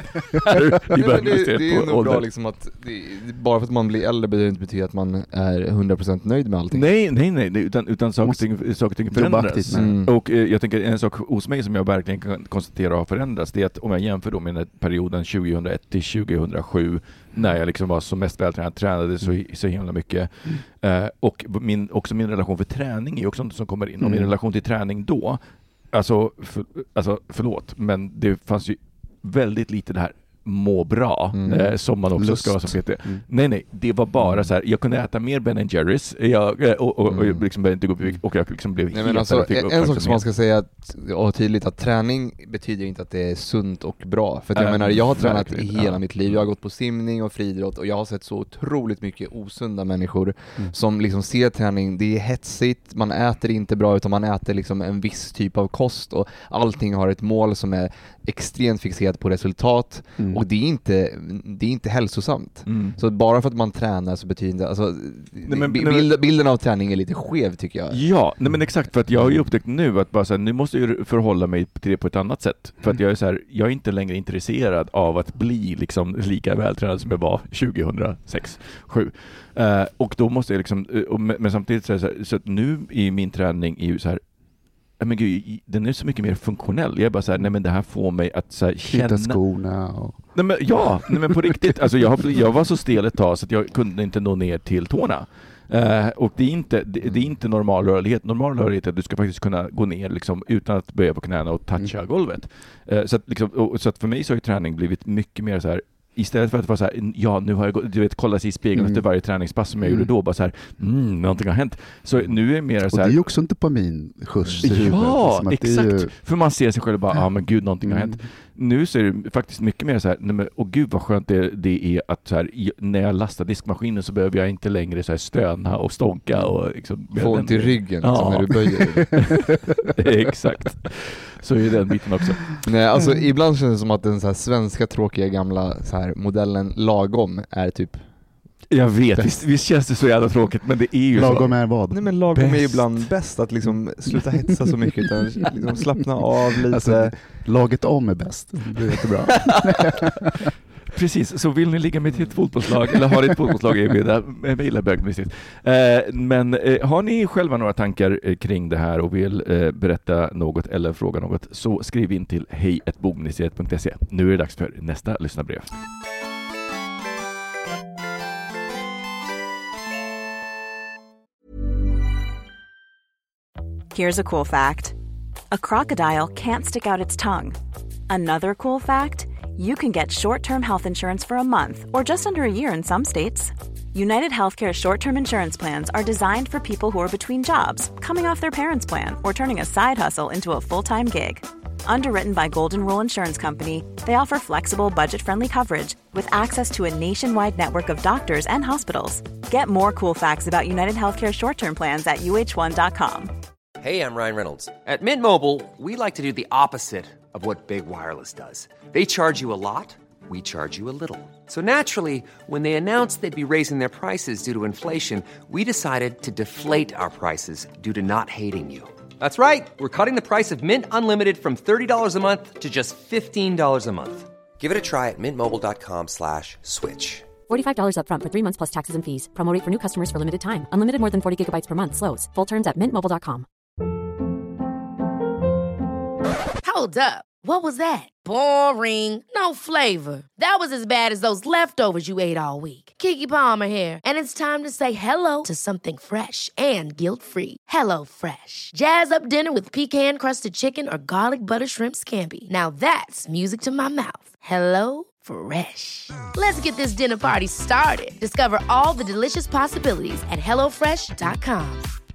Det är nog bra liksom att bara för att man blir äldre behöver inte betyda att man är 100% nöjd med allting. Nej, utan saker och ting förändras. Och jag tänker en sak hos mig som jag verkligen kan konstatera har förändrats, det är att om jag jämför då med perioden 2001 till 2007 när jag liksom var som mest vältränad, tränade så himla mycket. Och också min relation för träning är också något som kommer in. Och min relation till träning då, alltså förlåt, men det fanns ju väldigt lite det här må bra, som man också ska som PT. Nej, det var bara så här, jag kunde äta mer Ben & Jerry's och liksom började inte gå upp i vikt och jag liksom blev helt... Alltså, en sak som man ska säga tydligt, att träning betyder inte att det är sunt och bra. För att jag menar, jag har tränat i hela mitt liv. Jag har gått på simning och friidrott och jag har sett så otroligt mycket osunda människor som liksom ser träning, det är hetsigt, man äter inte bra utan man äter liksom en viss typ av kost och allting har ett mål som är extremt fixerat på resultat. Och det är inte hälsosamt. Så bara för att man tränar så betyder det... Alltså, bilden av träning är lite skev tycker jag. Ja, men exakt, för att jag har ju upptäckt nu att bara så här, nu måste jag förhålla mig till det på ett annat sätt. För att jag är så här, jag är inte längre intresserad av att bli liksom lika vältränad som jag var 2006-2007. Och då måste jag liksom... Men samtidigt så att nu i min träning är ju så här, men gud, den är så mycket mer funktionell. Jag är bara så här, nej men det här får mig att så här, känna skorna och... Nej men på riktigt, alltså jag var så stel ett tag så att jag kunde inte nå ner till tårna. Och det är inte normal rörlighet. Normal rörlighet är att du ska faktiskt kunna gå ner liksom, utan att böja på knäna och toucha golvet. Så att för mig så har ju träning blivit mycket mer så här, istället för att vara så här, ja nu har jag kollat sig i spegeln efter varje träningspass som jag gjorde då, bara så här, någonting har hänt. Så nu är det mer så här... Och det är också inte på min skjuts. Ja, exakt. För man ser sig själv bara, men gud, någonting har hänt. Nu så är det faktiskt mycket mer så här, nej men, gud vad skönt det är att så här, när jag lastar diskmaskinen så behöver jag inte längre så här stöna och stånka och liksom, få ont i ryggen liksom, när du böjer. Exakt. Så är den biten också. Nej, alltså ibland känns det som att den så här svenska tråkiga gamla så här modellen lagom är typ... Jag vet, visst känns det så jävla tråkigt, men det är ju lagom så. Är vad? Nej, men lagom är ibland bäst, att liksom sluta hetsa så mycket utan liksom slappna av lite. Alltså, laget om är bäst. Det är jättebra. Precis, så vill ni ligga med ett fotbollslag eller har ett fotbollslag erbjuda, mejla bögministeriet. Men har ni själva några tankar kring det här och vill berätta något eller fråga något, så skriv in till hej@bogministeriet.se. Nu är det dags för nästa lyssnarbrev. Here's a cool fact. A crocodile can't stick out its tongue. Another cool fact, you can get short-term health insurance for a month or just under a year in some states. United Healthcare short-term insurance plans are designed for people who are between jobs, coming off their parents' plan, or turning a side hustle into a full-time gig. Underwritten by Golden Rule Insurance Company, they offer flexible, budget-friendly coverage with access to a nationwide network of doctors and hospitals. Get more cool facts about United Healthcare short-term plans at uh1.com. Hey, I'm Ryan Reynolds. At Mint Mobile, we like to do the opposite of what Big Wireless does. They charge you a lot, we charge you a little. So naturally, when they announced they'd be raising their prices due to inflation, we decided to deflate our prices due to not hating you. That's right. We're cutting the price of Mint Unlimited from $30 a month to just $15 a month. Give it a try at mintmobile.com/switch. $45 up front for 3 months plus taxes and fees. Promo rate for new customers for limited time. Unlimited more than 40 gigabytes per month. Slows full terms at mintmobile.com. Hold up. What was that? Boring. No flavor. That was as bad as those leftovers you ate all week. Keke Palmer here, and it's time to say hello to something fresh and guilt-free. Hello Fresh. Jazz up dinner with pecan-crusted chicken or garlic butter shrimp scampi. Now that's music to my mouth. Hello Fresh. Let's get this dinner party started. Discover all the delicious possibilities at hellofresh.com.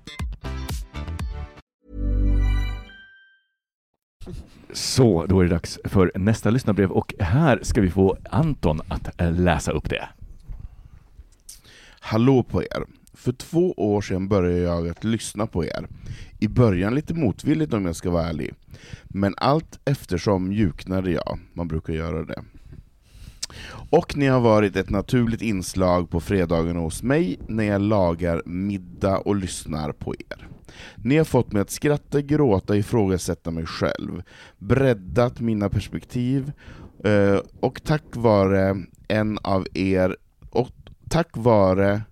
Så, då är det dags för nästa lyssnarbrev och här ska vi få Anton att läsa upp det. Hallå på er. För 2 år sedan började jag att lyssna på er. I början lite motvilligt om jag ska vara ärlig. Men allt eftersom mjuknade jag. Man brukar göra det. Och ni har varit ett naturligt inslag på fredagarna hos mig när jag lagar middag och lyssnar på er. Ni har fått mig att skratta, gråta, ifrågasätta mig själv, breddat mina perspektiv och tack vare en av er och tack vare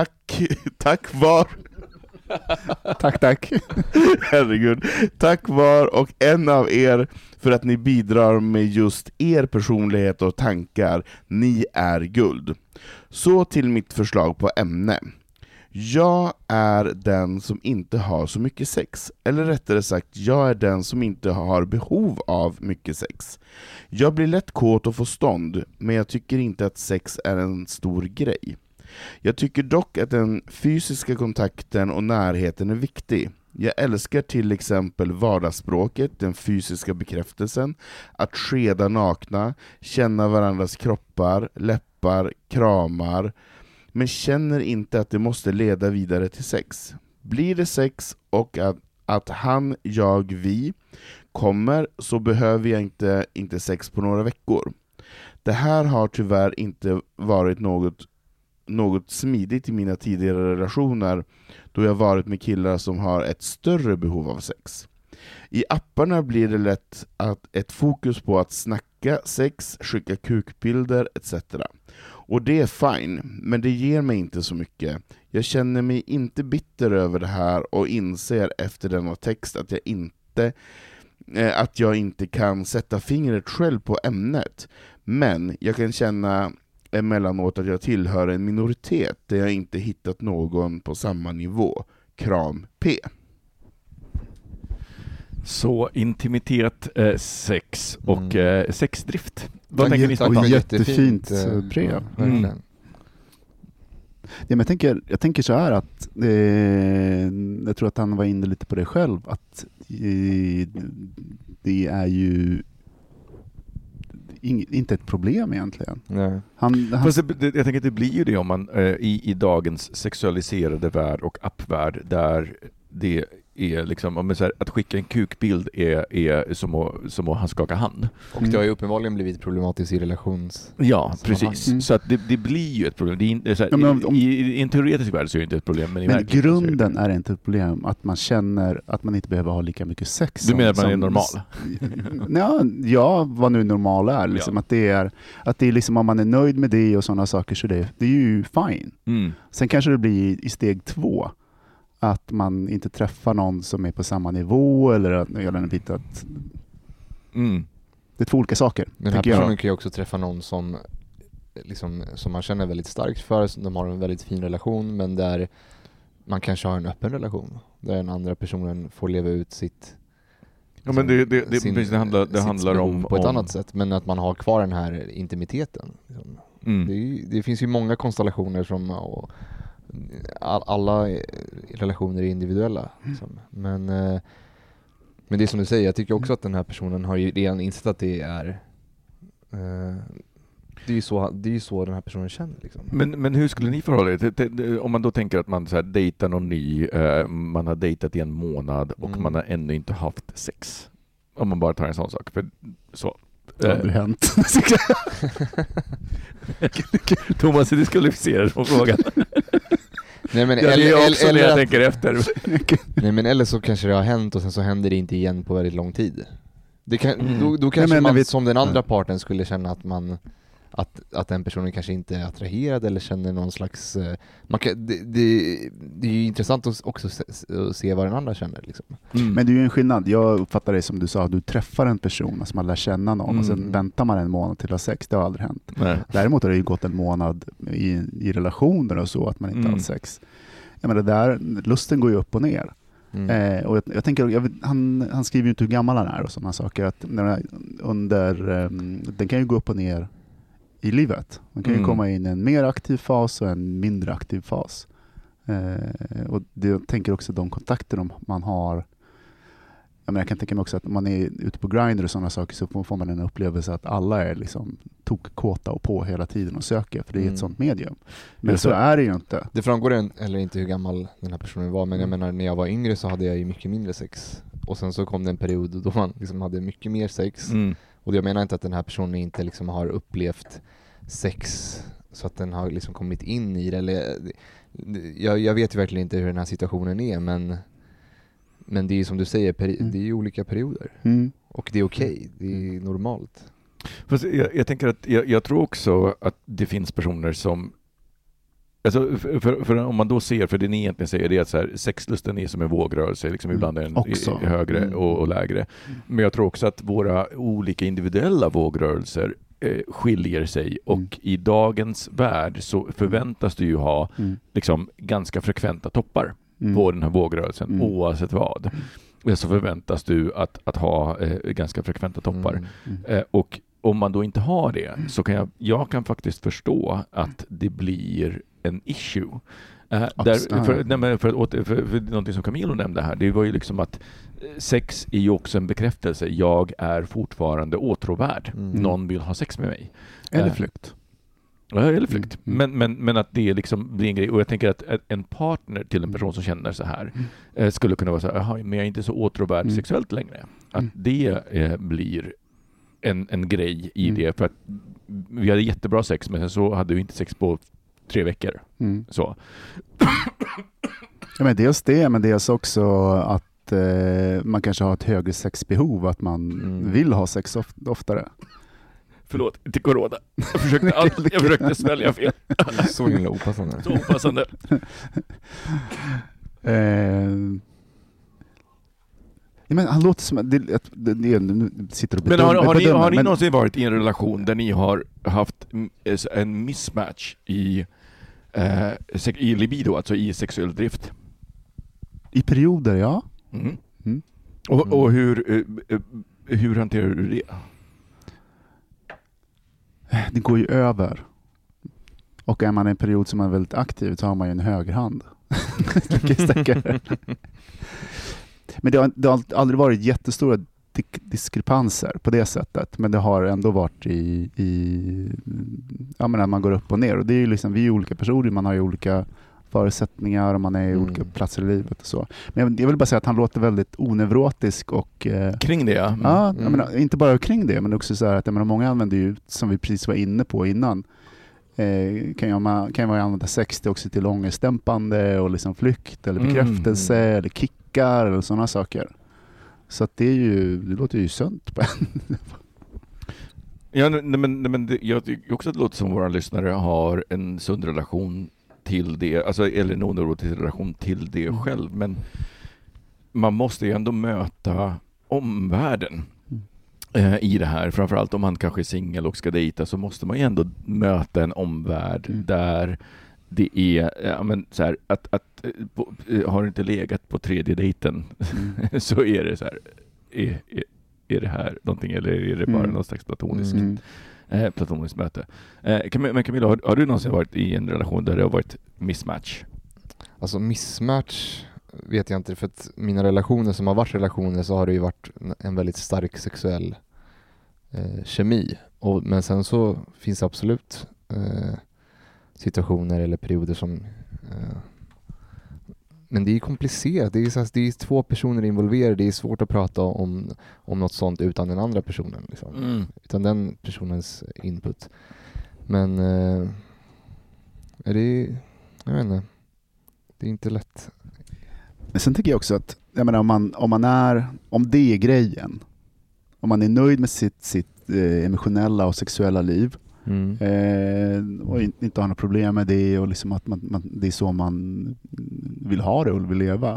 herregud, tack var och en av er för att ni bidrar med just er personlighet och tankar. Ni är guld. Så till mitt förslag på ämne. Jag är den som inte har så mycket sex. Eller rättare sagt, jag är den som inte har behov av mycket sex. Jag blir lätt kåt och får stånd, men jag tycker inte att sex är en stor grej. Jag tycker dock att den fysiska kontakten och närheten är viktig. Jag älskar till exempel vardagsspråket, den fysiska bekräftelsen, att skeda nakna, känna varandras kroppar, läppar, kramar, men känner inte att det måste leda vidare till sex. Blir det sex och att han, jag, vi kommer, så behöver jag inte sex på några veckor. Det här har tyvärr inte varit något smidigt i mina tidigare relationer, då jag varit med killar som har ett större behov av sex. I apparna blir det lätt ett fokus på att snacka sex, skicka kukbilder etc. Och det är fine, men det ger mig inte så mycket. Jag känner mig inte bitter över det här och inser efter denna text att jag inte kan sätta fingret själv på ämnet. Men jag kan känna emellanåt att jag tillhör en minoritet där jag inte hittat någon på samma nivå. Kram P. Så intimitet, sex och sexdrift. Vad tänker ni? Och jättefint brev. Ja, men jag tänker så här att jag tror att han var inne lite på det själv, att det är ju inte ett problem egentligen. Nej. Jag tänker att det blir ju det om man i dagens sexualiserade värld och appvärld där det är liksom, om så här, att skicka en kukbild är som att han skaka hand. Och det har ju uppenbarligen blivit problematiskt i relations... Ja, precis. Så att det blir ju ett problem. Det är så här, i en teoretisk värld så är det inte ett problem. Men i grunden är det inte ett problem att man känner att man inte behöver ha lika mycket sex. Du menar att man är normal? Ja, vad nu normal är. Liksom, att det är liksom, om man är nöjd med det och sådana saker, så det är ju fine. Sen kanske det blir i steg 2 att man inte träffar någon som är på samma nivå eller en bit att det är 2 olika saker. Den här personen kan ju också träffa någon som man känner väldigt starkt för, de har en väldigt fin relation, men där man kanske har en öppen relation där den andra personen får leva ut sitt det handlar om på ett annat sätt, men att man har kvar den här intimiteten. Det finns ju många konstellationer som alla relationer är individuella liksom. Men det är som du säger, jag tycker också att den här personen har ju redan insett att det är ju så den här personen känner liksom. Men hur skulle ni förhålla er om man då tänker att man så här dejtar någon ny, man har dejtat i en månad och man har ännu inte haft sex, om man bara tar en sån sak, för så det har hänt. Thomas är diskvalificerad på frågan. Nej, men jag tänker efter. Nej, men eller så kanske det har hänt och sen så händer det inte igen på väldigt lång tid. Det kan, då kanske man som den andra parten skulle känna att man att den personen kanske inte är attraherad eller känner någon slags det är ju intressant att också se vad den andra känner liksom. Men det är ju en skillnad. Jag uppfattar det som du sa, du träffar en person, alltså man lär känna någon och sen väntar man en månad till att ha sex. Det har aldrig hänt. Nej. Däremot har det ju gått en månad i relationer och så att man inte har sex. Jag menar, där lusten går ju upp och ner. Och jag tänker, han skriver ju inte hur gammal han är och sådana saker, att den kan ju gå upp och ner i livet. Man kan ju komma in i en mer aktiv fas och en mindre aktiv fas. Och jag tänker också de kontakter man har jag kan tänka mig också att om man är ute på Grindr och sådana saker så får man en upplevelse att alla är liksom tokkåta och på hela tiden och söker, för det är ett sånt medium. Men så är det ju inte. Det framgår eller inte hur gammal den här personen var, men jag menar, när jag var yngre så hade jag ju mycket mindre sex. Och sen så kom det en period då man liksom hade mycket mer sex. Och jag menar inte att den här personen inte liksom har upplevt sex så att den har liksom kommit in i det. Eller, jag vet ju verkligen inte hur den här situationen är, men det är som du säger, det är ju olika perioder. Och det är okej, det är normalt. Fast jag tänker att jag tror också att det finns personer som, alltså för om man då ser, för det ni egentligen säger det är att så här, sexlusten är som en vågrörelse, liksom ibland är den högre och lägre. Men jag tror också att våra olika individuella vågrörelser skiljer sig, och i dagens värld så förväntas du ju ha liksom ganska frekventa toppar på den här vågrörelsen, oavsett vad. Så förväntas du att ha ganska frekventa toppar. Och om man då inte har det, så kan jag kan faktiskt förstå att det blir en issue. För någonting som Camilo nämnde här, det var ju liksom att sex är ju också en bekräftelse. Jag är fortfarande åtråvärd. Någon vill ha sex med mig. Eller flykt. Ja, eller flykt. Men att det liksom blir en grej. Och jag tänker att en partner till en person som känner så här skulle kunna vara så här, men jag är inte så åtråvärd sexuellt längre. Att det blir en grej i det. För att vi hade jättebra sex, men sen så hade vi inte sex på 3 veckor. Så. Ja, men dels det, men dels också att man kanske har ett högre sexbehov, att man vill ha sex oftare. Förlåt, inte corona. Jag försökte svälja fel. Så himla opassande. Så opassande. Men han låter som det sitter och bedömer. Men har ni någonsin varit i en relation där ni har haft en mismatch i libido, alltså i sexuell drift? I perioder, ja. Och hur hanterar du det? Det går ju över. Och är man i en period som är väldigt aktiv så har man ju en högerhand. Men det har aldrig varit jättestora diskrepanser på det sättet. Men det har ändå varit när man går upp och ner. Och det är ju liksom, vi är olika personer, man har ju olika förutsättningar och man är i olika platser i livet och så. Men jag vill bara säga att han låter väldigt onevrotisk och kring det, ja. Jag menar, inte bara kring det, men också så här att många använder ju, som vi precis var inne på innan, kan man använda sex till också till ångestdämpande och liksom flykt eller bekräftelse eller kickar eller sådana saker. Så att det låter ju sunt på en. Ja, men jag tycker också att det låter som våra lyssnare har en sund relation till det, alltså, eller en onevrotisk relation till det själv, men man måste ju ändå möta omvärlden i det här. Framförallt om man kanske är singel och ska dejta, så måste man ju ändå möta en omvärld där det är så här, att har du inte legat på 3:e dejten så är det så här, är det här någonting, eller är det bara någon slags platoniskt möte? Men Camilla, har du någonsin varit i en relation där det har varit mismatch? Alltså mismatch vet jag inte, för att mina relationer som har varit relationer så har det ju varit en väldigt stark sexuell kemi. Men sen så finns det absolut situationer eller perioder som men det är komplicerat. Det är 2 personer involverade. Det är svårt att prata om något sånt utan den andra personen. Liksom. Utan den personens input. Men jag vet inte. Det är inte lätt. Men sen tycker jag också att om det är grejen, om man är nöjd med sitt emotionella och sexuella liv och inte har några problem med det, och liksom att det är så man vill ha det och vill leva,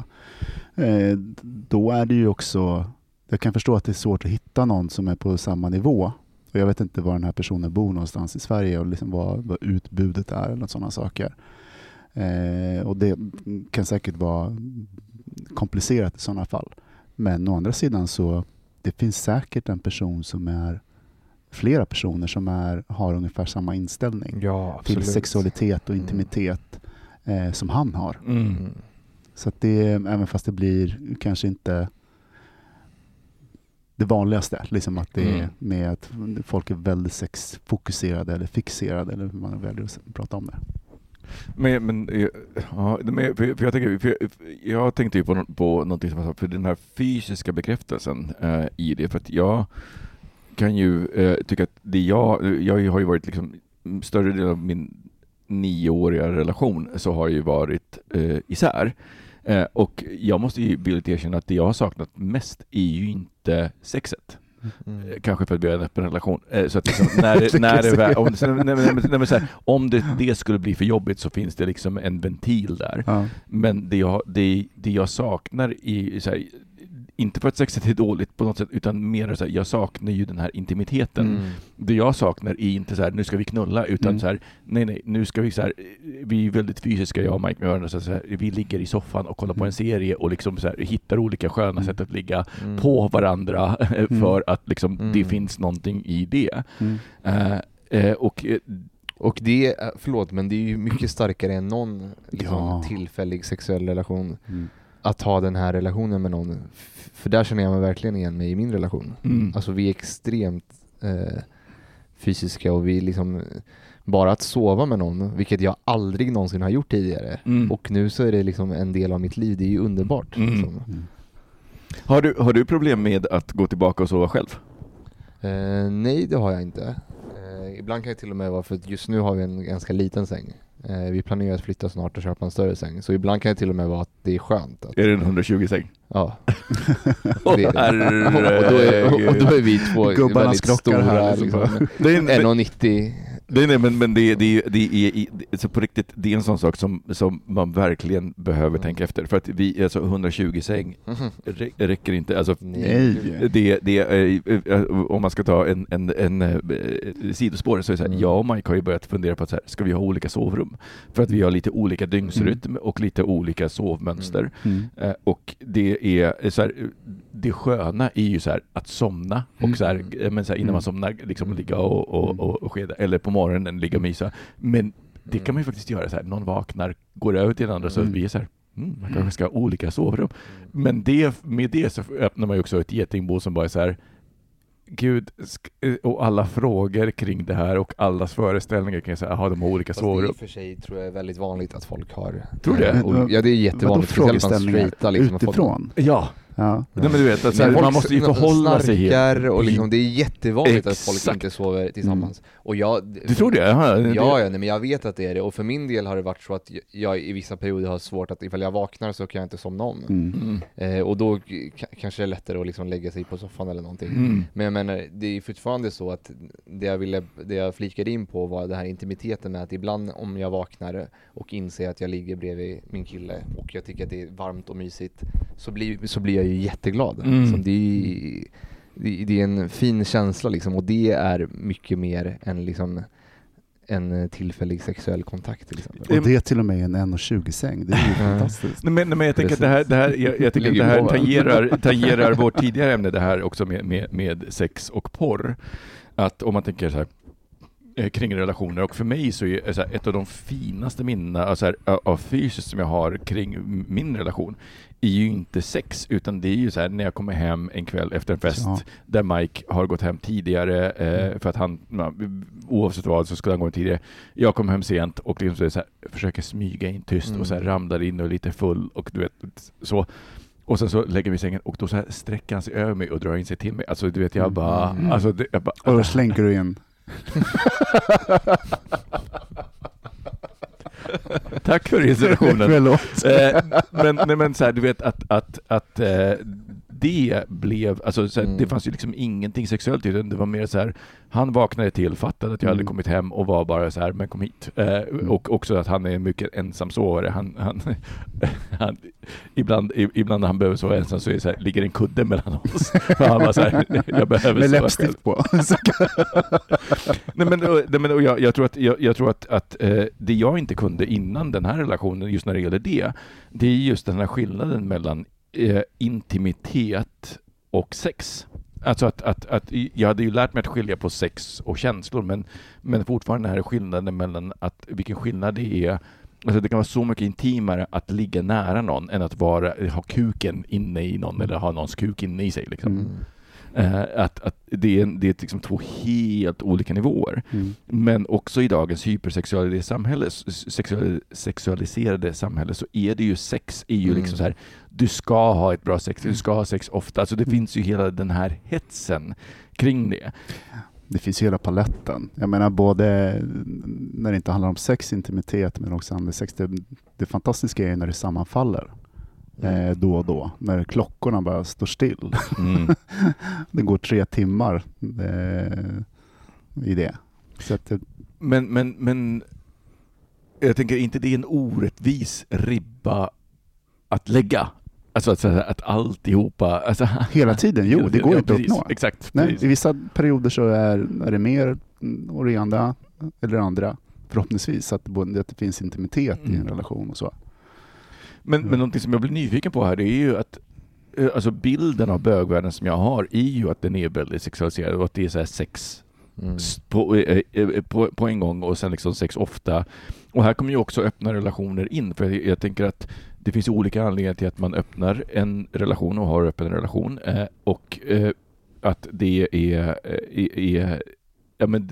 då är det ju också, jag kan förstå att det är svårt att hitta någon som är på samma nivå. Och jag vet inte var den här personen bor någonstans i Sverige och liksom vad utbudet är eller sådana saker. Och det kan säkert vara komplicerat i sådana fall. Men å andra sidan så det finns säkert en person som är flera personer som har ungefär samma inställning till sexualitet och intimitet som han har. Så att det, även fast det blir kanske inte det vanligaste. Liksom att det är med att folk är väldigt sexfokuserade eller fixerade, eller hur man väljer att prata om det. Jag tänkte ju på någonting som för den här fysiska bekräftelsen i det, för att jag kan ju tycka att jag har ju varit liksom större del av min 9-åriga relation så har ju varit isär. Och jag måste ju villigt erkänna att det jag har saknat mest är ju inte sexet. Kanske för att vi har en öppen relation. Så att liksom, om det skulle bli för jobbigt så finns det liksom en ventil där. Ja. Men det jag saknar i så här, inte för att sexet är dåligt på något sätt, utan mer så här, jag saknar ju den här intimiteten. Det jag saknar är inte så här, nu ska vi knulla, utan så här, nej, nu ska vi så här, vi är väldigt fysiska, jag och Mike, så här, vi ligger i soffan och kollar på en serie och liksom så här, hittar olika sköna sätt att ligga på varandra för att liksom, det finns någonting i det. Och det är, förlåt, men det är ju mycket starkare än någon liksom, tillfällig sexuell relation. Att ha den här relationen med någon. För där känner jag mig verkligen igen mig i min relation. Alltså vi är extremt fysiska, och vi liksom bara att sova med någon, vilket jag aldrig någonsin har gjort tidigare. Och nu så är det liksom en del av mitt liv. Det är ju underbart. Liksom. Har du problem med att gå tillbaka och sova själv? Nej, det har jag inte. Ibland kan jag till och med vara, för att just nu har vi en ganska liten säng. Vi planerar att flytta snart och köpa en större säng. Så ibland kan det till och med vara att det är skönt. Är det en 120-säng? Ja. Och då är vi två väldigt stora. Här, liksom. 1,90. Men det är så på riktigt, det är en sån sak som man verkligen behöver tänka efter, för att vi alltså 120 säng räcker inte, alltså om man ska ta en sidospår, så är det så här, jag och Mike har ju börjat fundera på att så här, ska vi ha olika sovrum, för att vi har lite olika dygnsrytm och lite olika sovmönster. Och det är så här, det sköna är ju så här att somna och så här, men så här, innan man somnar liksom ligga och skeda, eller på morgonen ligga och mysa. Men det kan man ju faktiskt göra så här, någon vaknar, går över till den andra, så vi är så här, man kanske ska ha olika sovrum. Men med det så öppnar man ju också ett getingbo som bara är så här, Gud, och alla frågor kring det här och allas föreställningar kan jag säga, de har olika sovrum. Fast det i och för sig tror jag är väldigt vanligt att folk har. Tror det? Ja, det är jättevanligt. Frågeställningar liksom, utifrån? Ja. Nej, men du vet, att man måste ju förhålla sig helt. Och liksom, det är jättevanligt att folk inte sover tillsammans. Och du tror det? Ja, nej, men jag vet att det är det. Och för min del har det varit så att jag i vissa perioder har svårt att, ifall jag vaknar så kan jag inte somna om. Och då kanske det är lättare att liksom lägga sig på soffan eller någonting. Men jag menar, det är fortfarande så att det jag flikade in på var det här intimiteten med att ibland om jag vaknar och inser att jag ligger bredvid min kille och jag tycker att det är varmt och mysigt, så blir jag ju jätteglad. Som det är en fin känsla liksom, och det är mycket mer än liksom en tillfällig sexuell kontakt till exempel. Och det är till och med en 1,20-säng. Det är ju fantastiskt. Men jag tänker att det här tangerar vårt tidigare ämne, det här också med sex och porr. Att om man tänker så här kring relationer, och för mig så är så här, ett av de finaste minnena alltså här, av fysiskt som jag har kring min relation är ju inte sex, utan det är ju så här när jag kommer hem en kväll efter en fest där Mike har gått hem tidigare för att han, oavsett vad, så skulle han gå tidigare. Jag kommer hem sent och liksom så här, försöker smyga in tyst och så här, ramlar in och är lite full och du vet så. Och sen så lägger vi sängen och då så här sträcker han sig över mig och drar in sig till mig. Alltså du vet, jag bara... och då slänger du in. Tack för instruktionen. Men så här, du vet att det blev, alltså så här, det fanns ju liksom ingenting sexuellt i det. Det var mer så här, han vaknade till, fattade att jag hade kommit hem och var bara så här, men kom hit. Och också att han är mycket ensamsovare. Han ibland när han behöver sova ensam så är det så här, ligger en kudde mellan oss. Han var så här, jag behöver med läppstift på. Jag tror att det jag inte kunde innan den här relationen, just när det gäller det är just den här skillnaden mellan intimitet och sex. Alltså att jag hade ju lärt mig att skilja på sex och känslor, men fortfarande här är skillnaden mellan vilken skillnad det är. Alltså det kan vara så mycket intimare att ligga nära någon än att ha kuken inne i någon eller ha någons kuk inne i sig liksom. Att det är liksom 2 helt olika nivåer. Men också i dagens sexualiserade samhälle så är det ju sex är ju liksom så här, du ska ha ett bra sex, du ska ha sex ofta. Alltså det finns ju hela den här hetsen kring det. Det finns ju hela paletten. Jag menar både när det inte handlar om sex, intimitet, men också andra sex. Det fantastiska är när det sammanfaller. Då och då. När klockorna bara står still. Det går 3 timmar i det. Så att Men jag tänker inte det är en orättvis ribba att lägga. Alltså att alltihopa... Alltså, hela tiden, jo, det går inte att uppnå. Exakt. Nej, i vissa perioder så är det mer och det ena eller andra. Förhoppningsvis att det finns intimitet i en relation och så. Men någonting som jag blir nyfiken på här, det är ju att alltså bilden av bögvärlden som jag har är ju att den är väldigt sexualiserad och att det är så här sex på en gång och sen liksom sex ofta. Och här kommer ju också öppna relationer in, för jag tänker att det finns olika anledningar till att man öppnar en relation och har öppen relation och att det är ja men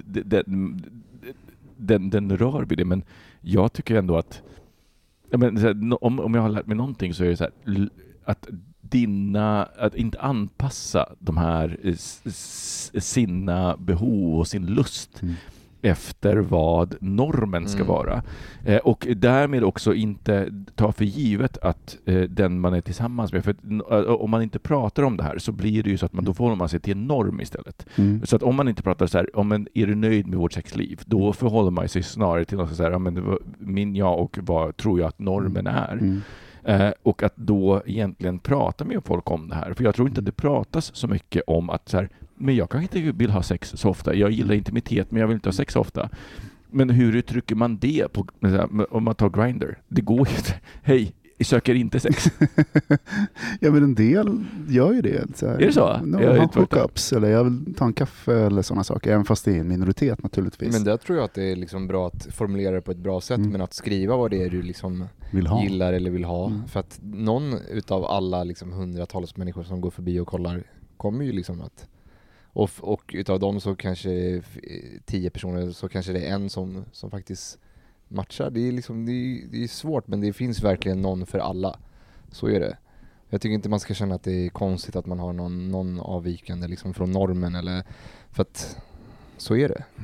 den rör vid det, men jag tycker ändå att om jag har lärt mig någonting så är det så här, att inte anpassa de här sina behov och sin lust efter vad normen ska vara. Och därmed också inte ta för givet att den man är tillsammans med, för om man inte pratar om det här så blir det ju så att då förhåller man sig till en norm istället. Så att om man inte pratar så här, är du nöjd med vårt sexliv, då förhåller man sig snarare till något så här, och vad tror jag att normen är. Och att då egentligen prata med folk om det här. För jag tror inte att det pratas så mycket om att så här, men jag kanske inte vill ha sex så ofta. Jag gillar intimitet, men jag vill inte ha sex så ofta. Men hur uttrycker man det på, om man tar Grindr? Det går ju inte. Hej, jag söker inte sex. Ja, men en del gör ju det. Så här, är det så? Jag har hookups eller jag vill ta en kaffe eller sådana saker. Även fast det är en minoritet naturligtvis. Men där tror jag att det är liksom bra att formulera det på ett bra sätt. Men att skriva vad det är du liksom gillar eller vill ha. För att någon utav alla liksom hundratals människor som går förbi och kollar kommer ju liksom att... Och utav dem så kanske 10 personer så kanske det är en som faktiskt matchar. Det är liksom, det är svårt, men det finns verkligen någon för alla. Så är det. Jag tycker inte man ska känna att det är konstigt att man har någon avvikande liksom från normen, eller för att så är det.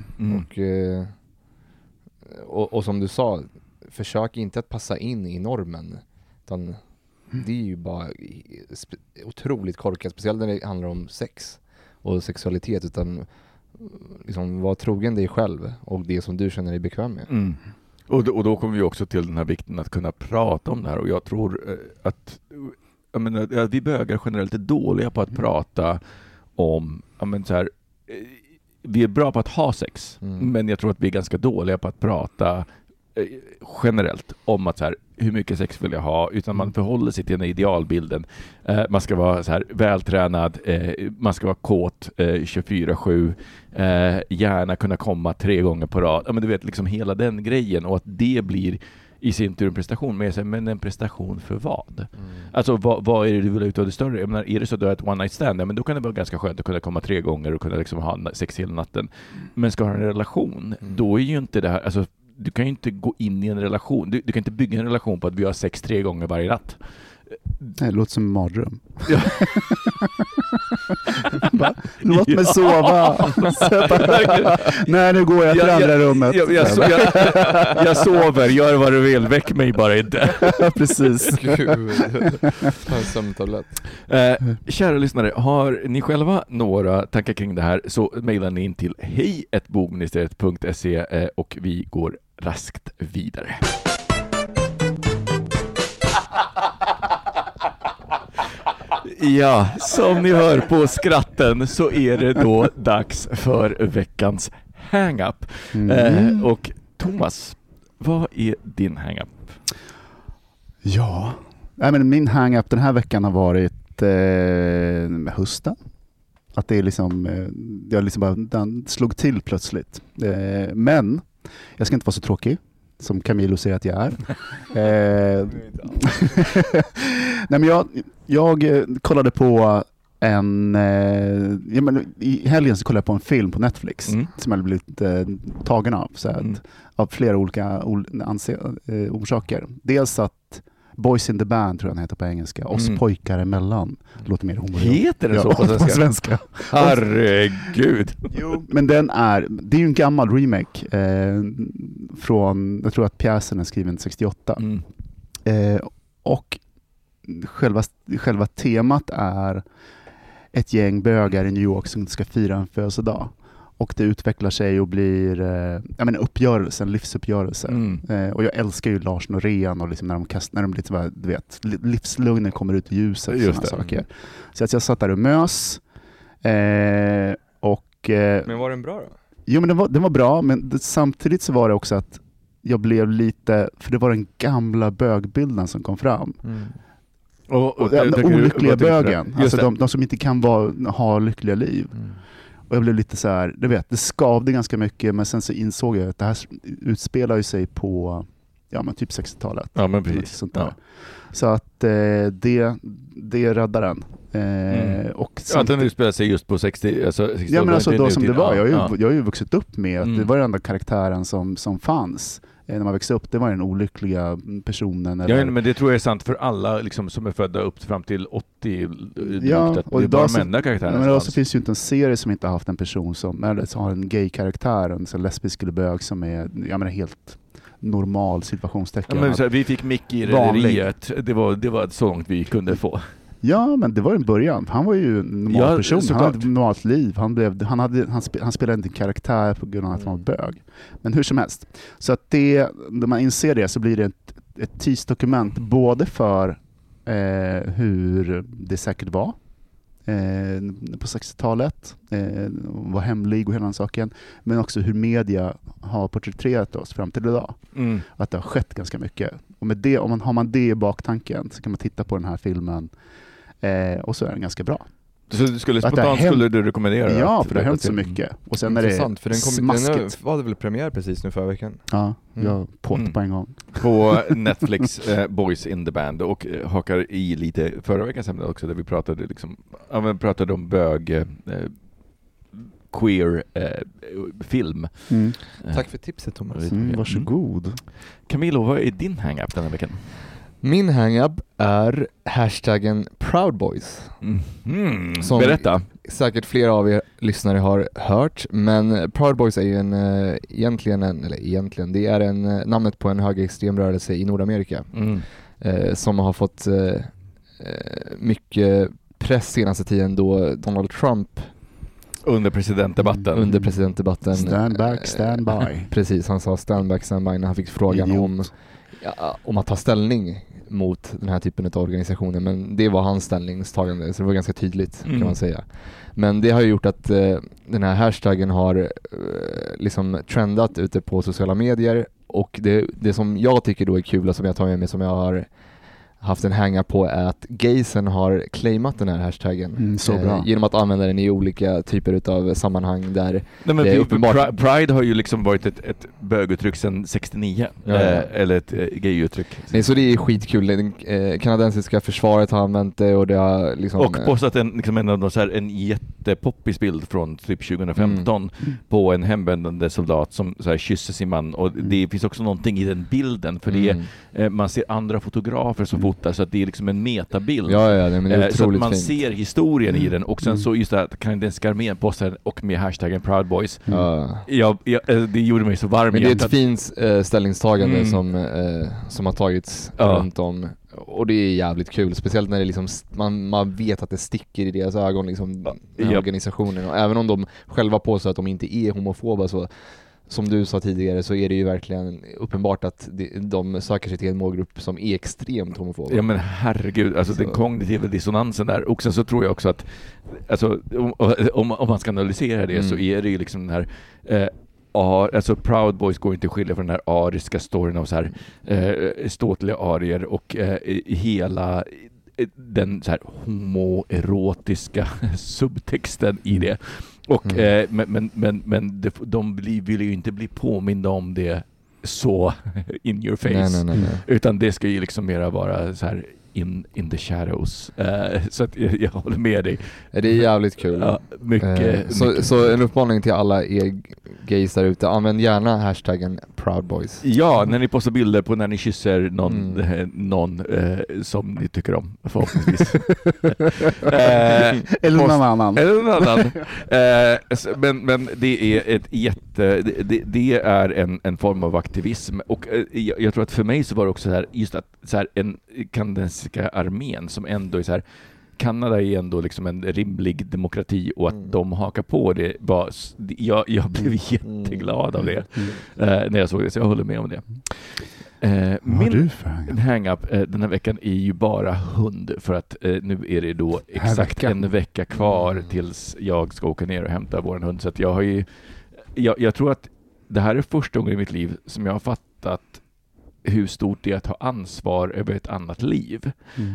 Och som du sa, försök inte att passa in i normen, utan det är ju bara otroligt korkat, speciellt när det handlar om sex och sexualitet, utan liksom var trogen dig själv och det som du känner dig bekväm med. Och då kommer vi också till den här vikten att kunna prata om det här, och jag tror att vi bögar generellt är dåliga på att prata om så här, vi är bra på att ha sex, men jag tror att vi är ganska dåliga på att prata generellt om att så här, hur mycket sex vill jag ha, utan man förhåller sig till den idealbilden. Man ska vara så här vältränad, man ska vara kåt 24/7, gärna kunna komma 3 gånger på rad. Ja, men du vet liksom hela den grejen, och att det blir i sin tur en prestation, men en prestation för vad? Alltså vad är det du vill ha ut av det större? Jag menar, är det så att du har ett one night stand, men då kan det vara ganska skönt att kunna komma 3 gånger och kunna liksom ha sex hela natten. Men ska du ha en relation, då är ju inte det här, alltså du kan ju inte gå in i en relation. Du kan inte bygga en relation på att vi har sex 3 gånger varje natt. Det låter som en mardröm. Ja. Låt mig sova. Nej, nu går jag till andra rummet. Jag sover, gör vad du vill. Väck mig bara inte. Precis. Ta en sömntablett. Kära lyssnare, har ni själva några tankar kring det här, så mejlar ni in till hej@bogministeriet.se och vi går raskt vidare. Ja, som ni hör på skratten så är det då dags för veckans hang-up. Och Thomas, vad är din hang-up? Ja, men min hang-up den här veckan har varit med hösten. Att det är liksom, jag liksom bara, den slog till plötsligt. Men jag ska inte vara så tråkig som Camilo säger att jag är. Nej, men jag kollade på i helgen så kollade jag på en film på Netflix som jag blivit tagen av av flera olika orsaker. Dels att Boys in the Band tror jag den heter på engelska. Oss pojkar emellan. Låter mer humor. Heter det så på svenska? Herregud. Jo, men det är ju en gammal remake från, jag tror att pjäsen är skriven 68. Och själva temat är ett gäng bögar i New York som ska fira en födelsedag. Och det utvecklar sig och blir en livsuppgörelse. Och jag älskar ju Lars Norén och liksom när de lite, du vet, livslugnen kommer ut i ljuset och sådana saker. Så att jag satt där och mös. Men var den bra då? Jo, men den var bra, men samtidigt så var det också att jag blev lite, för det var den gamla bögbilden som kom fram. Och den olyckliga bögen, alltså de som inte kan ha lyckliga liv. Och jag blev lite så här, det skavde ganska mycket, men sen så insåg jag att det här utspelar ju sig på typ 60-talet. Ja, men precis. Sånt där. Så att det räddar den. Och att den utspelar sig just på 60, alltså 60. Ja, men alltså då som det var. Jag har ju vuxit upp med att det var den enda karaktären som fanns när man växte upp. Det var den olyckliga personen. Ja, men det tror jag är sant för alla liksom, som är födda upp fram till 80. Och det är bara mända karaktärer. Men idag så finns ju inte en serie som inte har haft en person som har en gay-karaktär, en lesbisk eller bög som är helt normal situationstecken. Ja, men så här, vi fick Mickey i rederiet. Det var så långt vi kunde få. Ja, men det var en början. Han var ju en normal person. Han hade ett normalt liv. Han spelade inte en karaktär på grund av att han var bög. Men hur som helst. Så att när man inser det så blir det ett tidsdokument både för hur det säkert var på 60-talet, var hemlig och hela den saken, men också hur media har porträtterat oss fram till idag. Att det har skett ganska mycket. Och med det, har man det i baktanken så kan man titta på den här filmen och så är den ganska bra. Så skulle du rekommendera? Ja, för det har hänt så mycket. Och sen är det för den var väl premiär precis nu förra veckan? Ja, jag på en gång. På Netflix, Boys in the Band, och hakar i lite förra veckans ämne också, där vi pratade om bög queer film. Tack för tipset, Thomas. Varsågod. Camilo, vad är din hang-up den här veckan? Min hang-up är hashtaggen Proud Boys. Som berätta. Säkert flera av er lyssnare har hört, men Proud Boys är ju det är namnet på en högerextrem rörelse i Nordamerika som har fått mycket press senaste tiden då Donald Trump under presidentdebatten stand back, stand by. Precis, han sa stand back, stand by när han fick frågan om att ta ställning mot den här typen av organisationer, men det var hans ställningstagande, så det var ganska tydligt kan man säga. Men det har ju gjort att den här hashtaggen har liksom trendat ute på sociala medier, och det som jag tycker då är kul och som jag tar med mig, som jag har haft en hänga på, är att gaysen har claimat den här hashtaggen genom att använda den i olika typer av sammanhang där det är uppenbart. Pride har ju liksom varit ett böguttryck sedan 69 eller ett gayuttryck. Nej, så det är skitkul. Det kanadensiska försvaret har använt det, och det har liksom och postat en jättepoppis bild från typ 2015 på en hemvändande soldat som så här kysser sin man, och det finns också någonting i den bilden, för man ser andra fotografer som fotar, så att det är liksom en metabild. Men det är så att man fint. ser historien i den, och sen så just det att kanadensiska armén postar och med hashtaggen Proud Boys. Det gjorde mig så varm. Men det är ett fint ställningstagande som har tagits runt om, och det är jävligt kul, speciellt när det liksom man vet att det sticker i deras ögon liksom, organisationen, och även om de själva påstår att de inte är homofoba, så som du sa tidigare, så är det ju verkligen uppenbart att de söker sig till en målgrupp som är extremt homofob. Ja, men herregud, alltså den kognitiva dissonansen där. Och sen så tror jag också att alltså, om man ska analysera det så är det ju liksom den här alltså Proud Boys går inte att skilja från den här ariska storyn av så här ståtliga arier och hela den så här homoerotiska subtexten i det. Och men de vill ju inte bli påminda om det så in your face. Nej. Utan det ska ju liksom mera vara så här in the shadows. Så att jag håller med dig. Det är jävligt kul. Ja, mycket. Så en uppmaning till alla gays där ute, använd gärna hashtaggen Proud Boys. Ja, när ni postar bilder på när ni kysser någon som ni tycker om, förhoppningsvis. Eller någon annan. Men det är det är en form av aktivism, och jag tror att för mig så var det också så här, just att så här, en kanadensiska armén som ändå är så här, Kanada är ändå liksom en rimlig demokrati, och att de hakar på det var, jag blev jätteglad av det när jag såg det, så jag håller med om det. Min hang-up den här veckan är ju bara hund, för att nu är det då exakt en vecka kvar tills jag ska åka ner och hämta vår hund, så att jag har ju jag tror att det här är första gången i mitt liv som jag har fattat hur stort det är att ha ansvar över ett annat liv.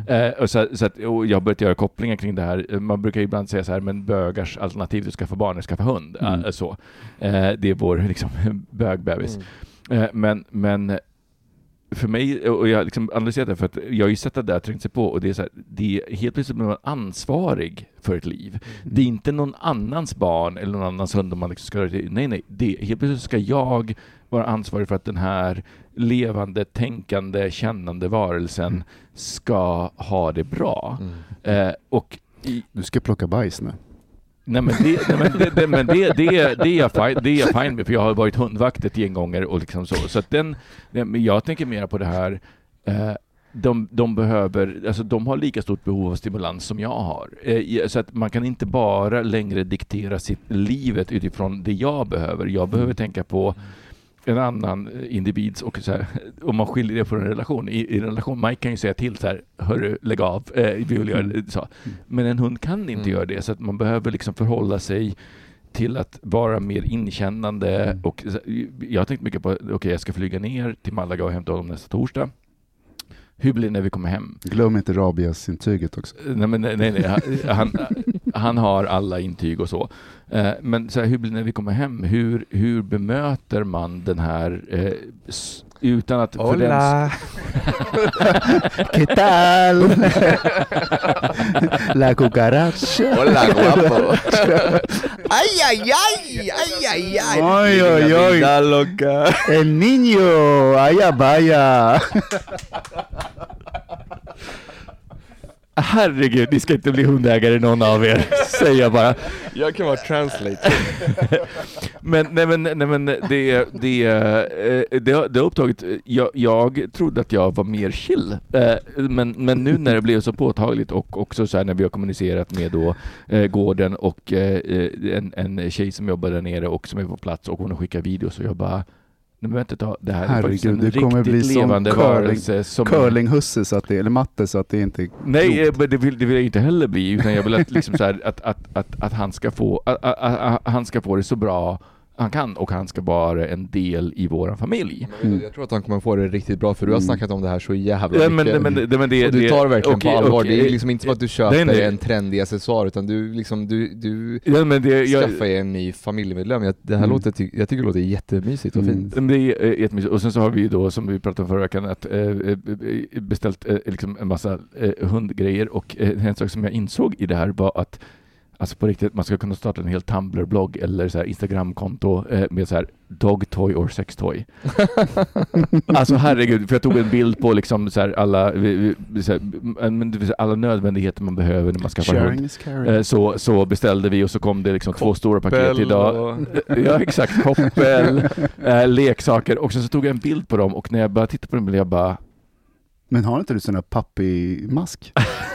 Och jag har börjat göra kopplingar kring det här. Man brukar ibland säga så här, men bögars alternativ till att skaffa barn är att skaffa hund. Det är vår liksom, bögbebis. Men för mig, och jag liksom analyserat det, för att jag har ju sett det där trängt sig på, och det är så här, det är helt plötsligt man ansvarig för ett liv. Det är inte någon annans barn eller någon annans hund om man liksom ska göra det. Nej, det helt plötsligt ska jag vara ansvarig för att den här levande, tänkande, kännande varelsen ska ha det bra. Du ska plocka bajs nu. Nej, men det är jag fine med, för jag har varit hundvakt ett gäng gånger och liksom så att jag tänker mer på det här, de behöver, alltså de har lika stort behov av stimulans som jag har, så att man kan inte bara längre diktera sitt livet utifrån det jag behöver tänka på en annan individs, och så här, om man skiljer det från en relation. I en relation, Mike kan ju säga till så här, hörru, lägg av, vi vill göra det, så. Men en hund kan inte göra det, så att man behöver liksom förhålla sig till att vara mer inkännande. Och jag har tänkt mycket på, jag ska flyga ner till Malaga och hämta honom nästa torsdag. Hur blir det när vi kommer hem? Glöm inte rabies-intyget också. Nej. Han har alla intyg och så. Men så här, hur blir det när vi kommer hem? Hur bemöter man den här utan att... Hola! ¿Qué tal? La cucaracha. Hola, guapo. Ay. Oj. El niño. Ay, vaya. Herregud, ni ska inte bli hundägare någon av er, säger jag bara. Jag kan vara translator. Men det har upptagit, jag trodde att jag var mer chill, men nu när det blev så påtagligt, och också så här när vi har kommunicerat med då gården och en tjej som jobbar där nere och som är på plats, och hon har skickat videos, och jag bara, det här är faktiskt en riktigt levande varelse som curlinghusse, så att det, eller matte, så att det inte är nej, det vill jag inte heller bli, utan jag vill att liksom så här, att han ska få det så bra han kan, och han ska vara en del i vår familj. Jag tror att han kommer få det riktigt bra, för du har snackat om det här så jävla mycket. Men det, och du tar verkligen på allvar. Det är liksom inte som att du köper en trendig accessoar, utan du liksom du skaffar en ny familjemedlem. Det här jag tycker det låter jättemysigt och fint. Det är jättemysigt. Och sen så har vi då, som vi pratade om förra veckan, att beställt liksom en massa hundgrejer, och en sak som jag insåg i det här var att alltså på riktigt, man ska kunna starta en hel Tumblr-blogg eller så här Instagram-konto med så här dog-toy or sex-toy. Alltså herregud, för jag tog en bild på liksom så här alla nödvändigheter man behöver när man ska få hund. Så beställde vi, och så kom det liksom koppel, 2 stora paket idag. Ja, exakt. Koppel, leksaker. Och så tog jag en bild på dem, och när jag bara tittade på dem blev jag bara... Men har inte du sån här pappy-mask?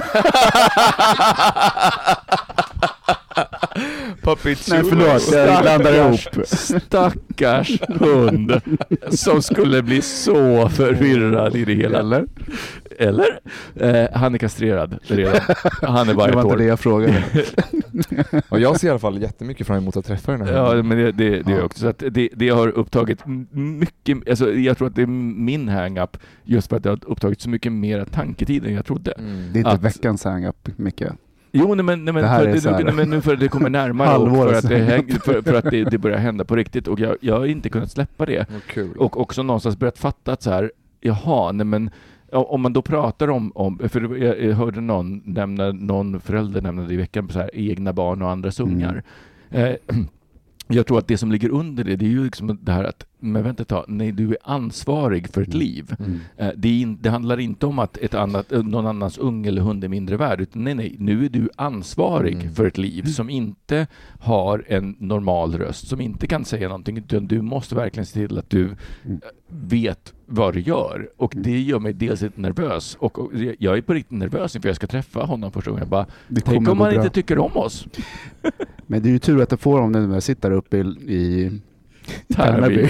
Nej, förlåt, jag blandar ihop. Stackars hund som skulle bli så förvirrad i det hela. Eller? Han är kastrerad redan. Han är bara ett år. Det var inte det jag frågade. Och jag ser i alla fall jättemycket fram emot att träffa den här. Ja, men det är också så att det har upptagit mycket, alltså jag tror att det är min hang-up, just för att det har upptagit så mycket mer tanketid än jag trodde. Det är inte veckans hang-up mycket. Jo, men nu för att det kommer närmare, för att det börjar hända på riktigt, och jag har inte kunnat släppa det. Kul. Och också någonstans börjat fatta att så här, jaha, nej men om man då pratar om för jag hörde någon förälder nämna det i veckan på så här egna barn och andras ungar. Jag tror att det som ligger under det är ju liksom det här att, men vänta ett tag, nej, du är ansvarig för ett liv. Det handlar inte om att någon annans ung eller hund är mindre värd, utan nej, nu är du ansvarig för ett liv som inte har en normal röst, som inte kan säga någonting, utan du måste verkligen se till att du vet vad du gör. Och det gör mig dels lite nervös. Och jag är på riktigt nervös inför jag ska träffa honom första gången. Jag bara, tänk om man inte tycker om oss. Men det är ju tur att det får om när jag sitter uppe i Tärnaby.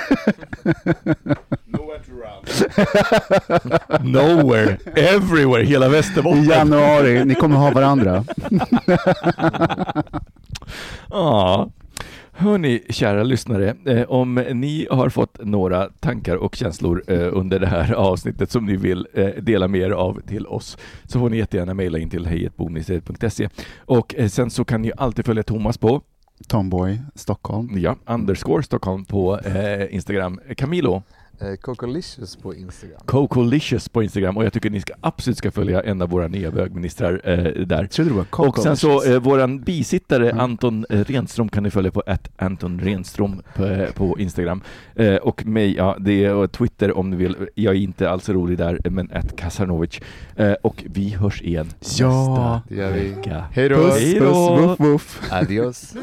Nowhere, everywhere, hela Västerbotten. I januari, ni kommer ha varandra. Ja. Hörni, kära lyssnare, om ni har fått några tankar och känslor under det här avsnittet som ni vill dela med er av till oss, så får ni jättegärna mejla in till hej@bogministeriet.se. Och sen så kan ni alltid följa Thomas på Tomboy Stockholm. Ja, _ Stockholm på Instagram. Camilo? Cocolicious på Instagram. Cocolicious på Instagram, och jag tycker ni absolut ska följa en av våra nya bögministrar där. Och sen så våran bisittare Anton Renström kan ni följa på @Anton Renström på Instagram. Och mig, det är Twitter om ni vill. Jag är inte alls rolig där, men @Kasanovic. Och vi hörs igen nästa vecka. Hej då! Puss, wuff, wuff. Adios!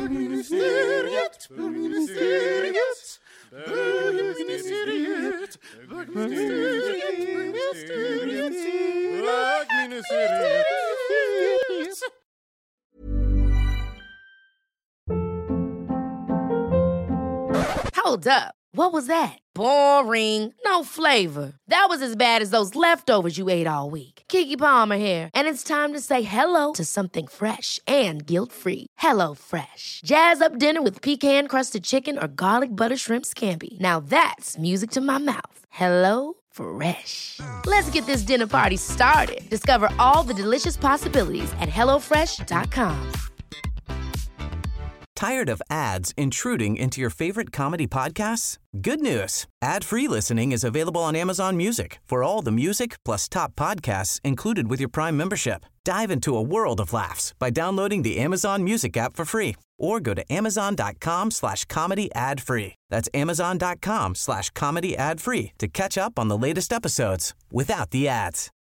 Hold up. What was that? Boring. No flavor. That was as bad as those leftovers you ate all week. Keke Palmer here, and it's time to say hello to something fresh and guilt-free. Hello Fresh. Jazz up dinner with pecan-crusted chicken or garlic butter shrimp scampi. Now that's music to my mouth. Hello Fresh. Let's get this dinner party started. Discover all the delicious possibilities at hellofresh.com. Tired of ads intruding into your favorite comedy podcasts? Good news. Ad-free listening is available on Amazon Music for all the music plus top podcasts included with your Prime membership. Dive into a world of laughs by downloading the Amazon Music app for free or go to amazon.com/comedy ad-free. That's amazon.com/comedy ad-free to catch up on the latest episodes without the ads.